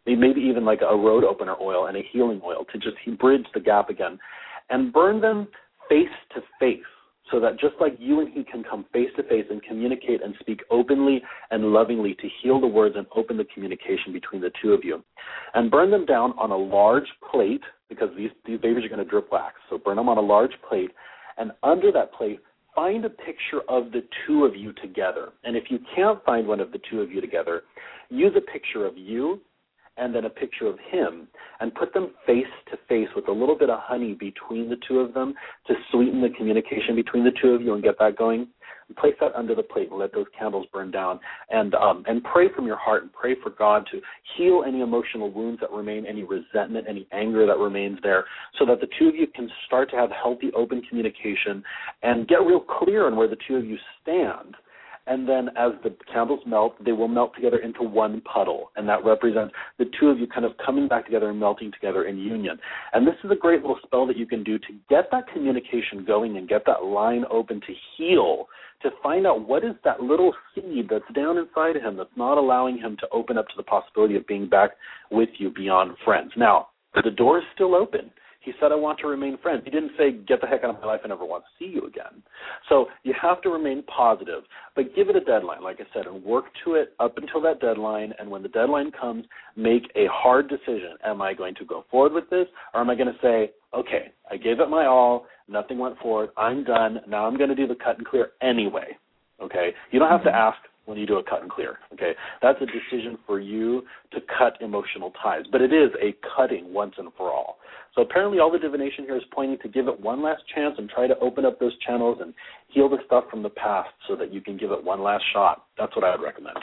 maybe even like a road opener oil and a healing oil to just bridge the gap again, and burn them face to face, so that just like you and he can come face to face and communicate and speak openly and lovingly to heal the words and open the communication between the two of you. And burn them down on a large plate, because these, these babies are going to drip wax. So burn them on a large plate, and under that plate, find a picture of the two of you together. And if you can't find one of the two of you together, use a picture of you and then a picture of him, and put them face to face with a little bit of honey between the two of them to sweeten the communication between the two of you and get that going. And place that under the plate and let those candles burn down. And um, and pray from your heart and pray for God to heal any emotional wounds that remain, any resentment, any anger that remains there, so that the two of you can start to have healthy, open communication and get real clear on where the two of you stand. And then as the candles melt, they will melt together into one puddle, and that represents the two of you kind of coming back together and melting together in union. And this is a great little spell that you can do to get that communication going and get that line open to heal, to find out what is that little seed that's down inside him that's not allowing him to open up to the possibility of being back with you beyond friends. Now, the door is still open. He said, I want to remain friends. He didn't say, get the heck out of my life, I never want to see you again. So you have to remain positive, but give it a deadline, like I said, and work to it up until that deadline. And when the deadline comes, make a hard decision. Am I going to go forward with this, or am I going to say, okay, I gave it my all, nothing went forward, I'm done, now I'm going to do the cut and clear anyway, okay? You don't have to ask when you do a cut and clear, okay? That's a decision for you to cut emotional ties, but it is a cutting once and for all. So apparently all the divination here is pointing to give it one last chance and try to open up those channels and heal the stuff from the past so that you can give it one last shot. That's what I would recommend.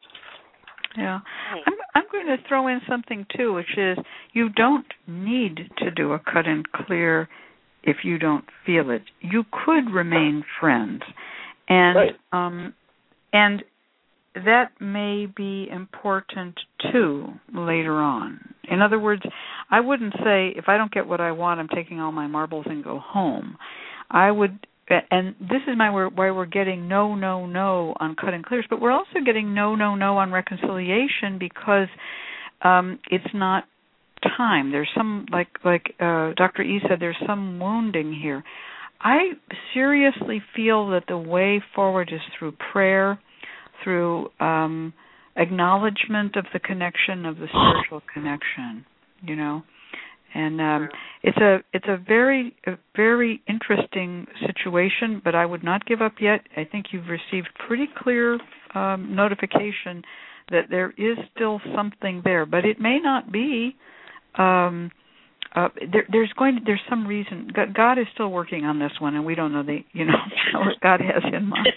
Yeah. I'm, I'm going to throw in something, too, which is you don't need to do a cut and clear if you don't feel it. You could remain friends. And right. um, and that may be important, too, later on. In other words, I wouldn't say, if I don't get what I want, I'm taking all my marbles and go home. I would, and this is my why we're getting no, no, no on cut and clears, but we're also getting no, no, no on reconciliation because um, it's not time. There's some, like like uh, Doctor E said, there's some wounding here. I seriously feel that the way forward is through prayer, through um, acknowledgement of the connection, of the spiritual connection, you know, and um, it's a it's a very a very interesting situation. But I would not give up yet. I think you've received pretty clear um, notification that there is still something there, but it may not be. Um, uh, there, there's going to, there's some reason. God is still working on this one, and we don't know the you know what God has in mind.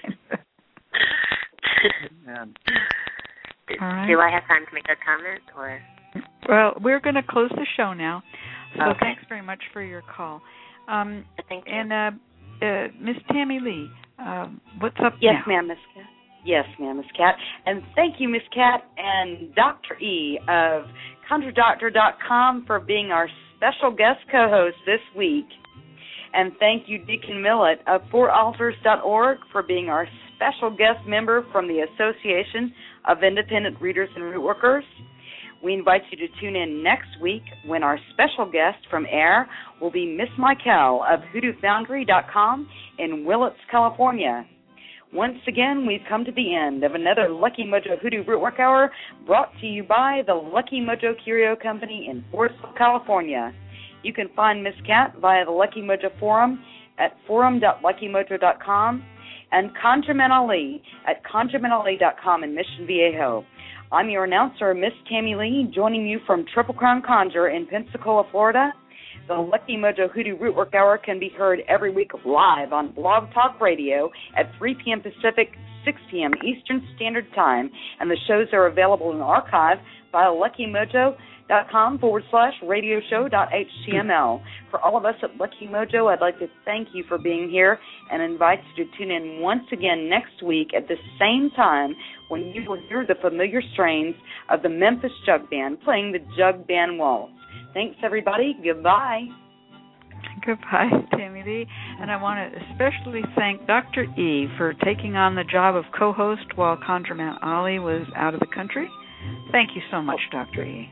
All right. Do I have time to make a comment, or? Well, we're going to close the show now. So okay. Thanks very much for your call. Um, Thank you. And uh, uh, Miss Tammy Lee, uh, what's up yes, now? Yes, ma'am, Miss Cat. Yes, ma'am, Miss Cat. And thank you, Miss Cat and Doctor E of Conjure Doctor dot com for being our special guest co-host this week. And thank you, Deacon Millett of Four Altars dot org for being our special guest member from the Association of Independent Readers and Rootworkers. We invite you to tune in next week when our special guest from air will be Miss Michael of Hoodoo Foundry dot com in Willits, California. Once again, we've come to the end of another Lucky Mojo Hoodoo Rootwork Hour brought to you by the Lucky Mojo Curio Company in Forestville, California. You can find Miss Cat via the Lucky Mojo Forum at forum dot lucky mojo dot com and ConjureMan Ali at conjure man ali dot com in Mission Viejo. I'm your announcer, Miss Tammy Lee, joining you from Triple Crown Conjure in Pensacola, Florida. The Lucky Mojo Hoodoo Rootwork Hour can be heard every week live on Blog Talk Radio at three p.m. Pacific, six p.m. Eastern Standard Time, and the shows are available in archive via luckymojo.com forward slash radio show dot html. For all of us at Lucky Mojo, I'd like to thank you for being here and invite you to tune in once again next week at the same time when you will hear the familiar strains of the Memphis Jug Band playing the Jug Band Waltz. Thanks, everybody. Goodbye. Goodbye, Tammy Lee. And I want to especially thank Doctor E for taking on the job of co-host while ConjureMan Ali was out of the country. Thank you so much, Doctor E.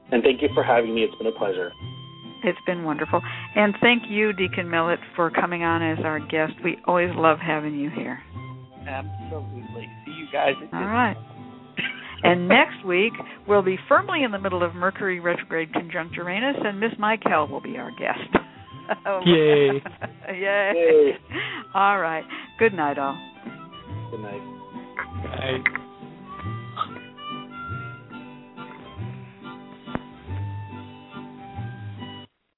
And thank you for having me. It's been a pleasure. It's been wonderful. And thank you, Deacon Millett, for coming on as our guest. We always love having you here. Absolutely. See you guys. All right. And next week, we'll be firmly in the middle of Mercury retrograde conjunct Uranus, and Miss Mike Hell will be our guest. Yay. Yay. Yay. All right. Good night, all. Good night. Bye.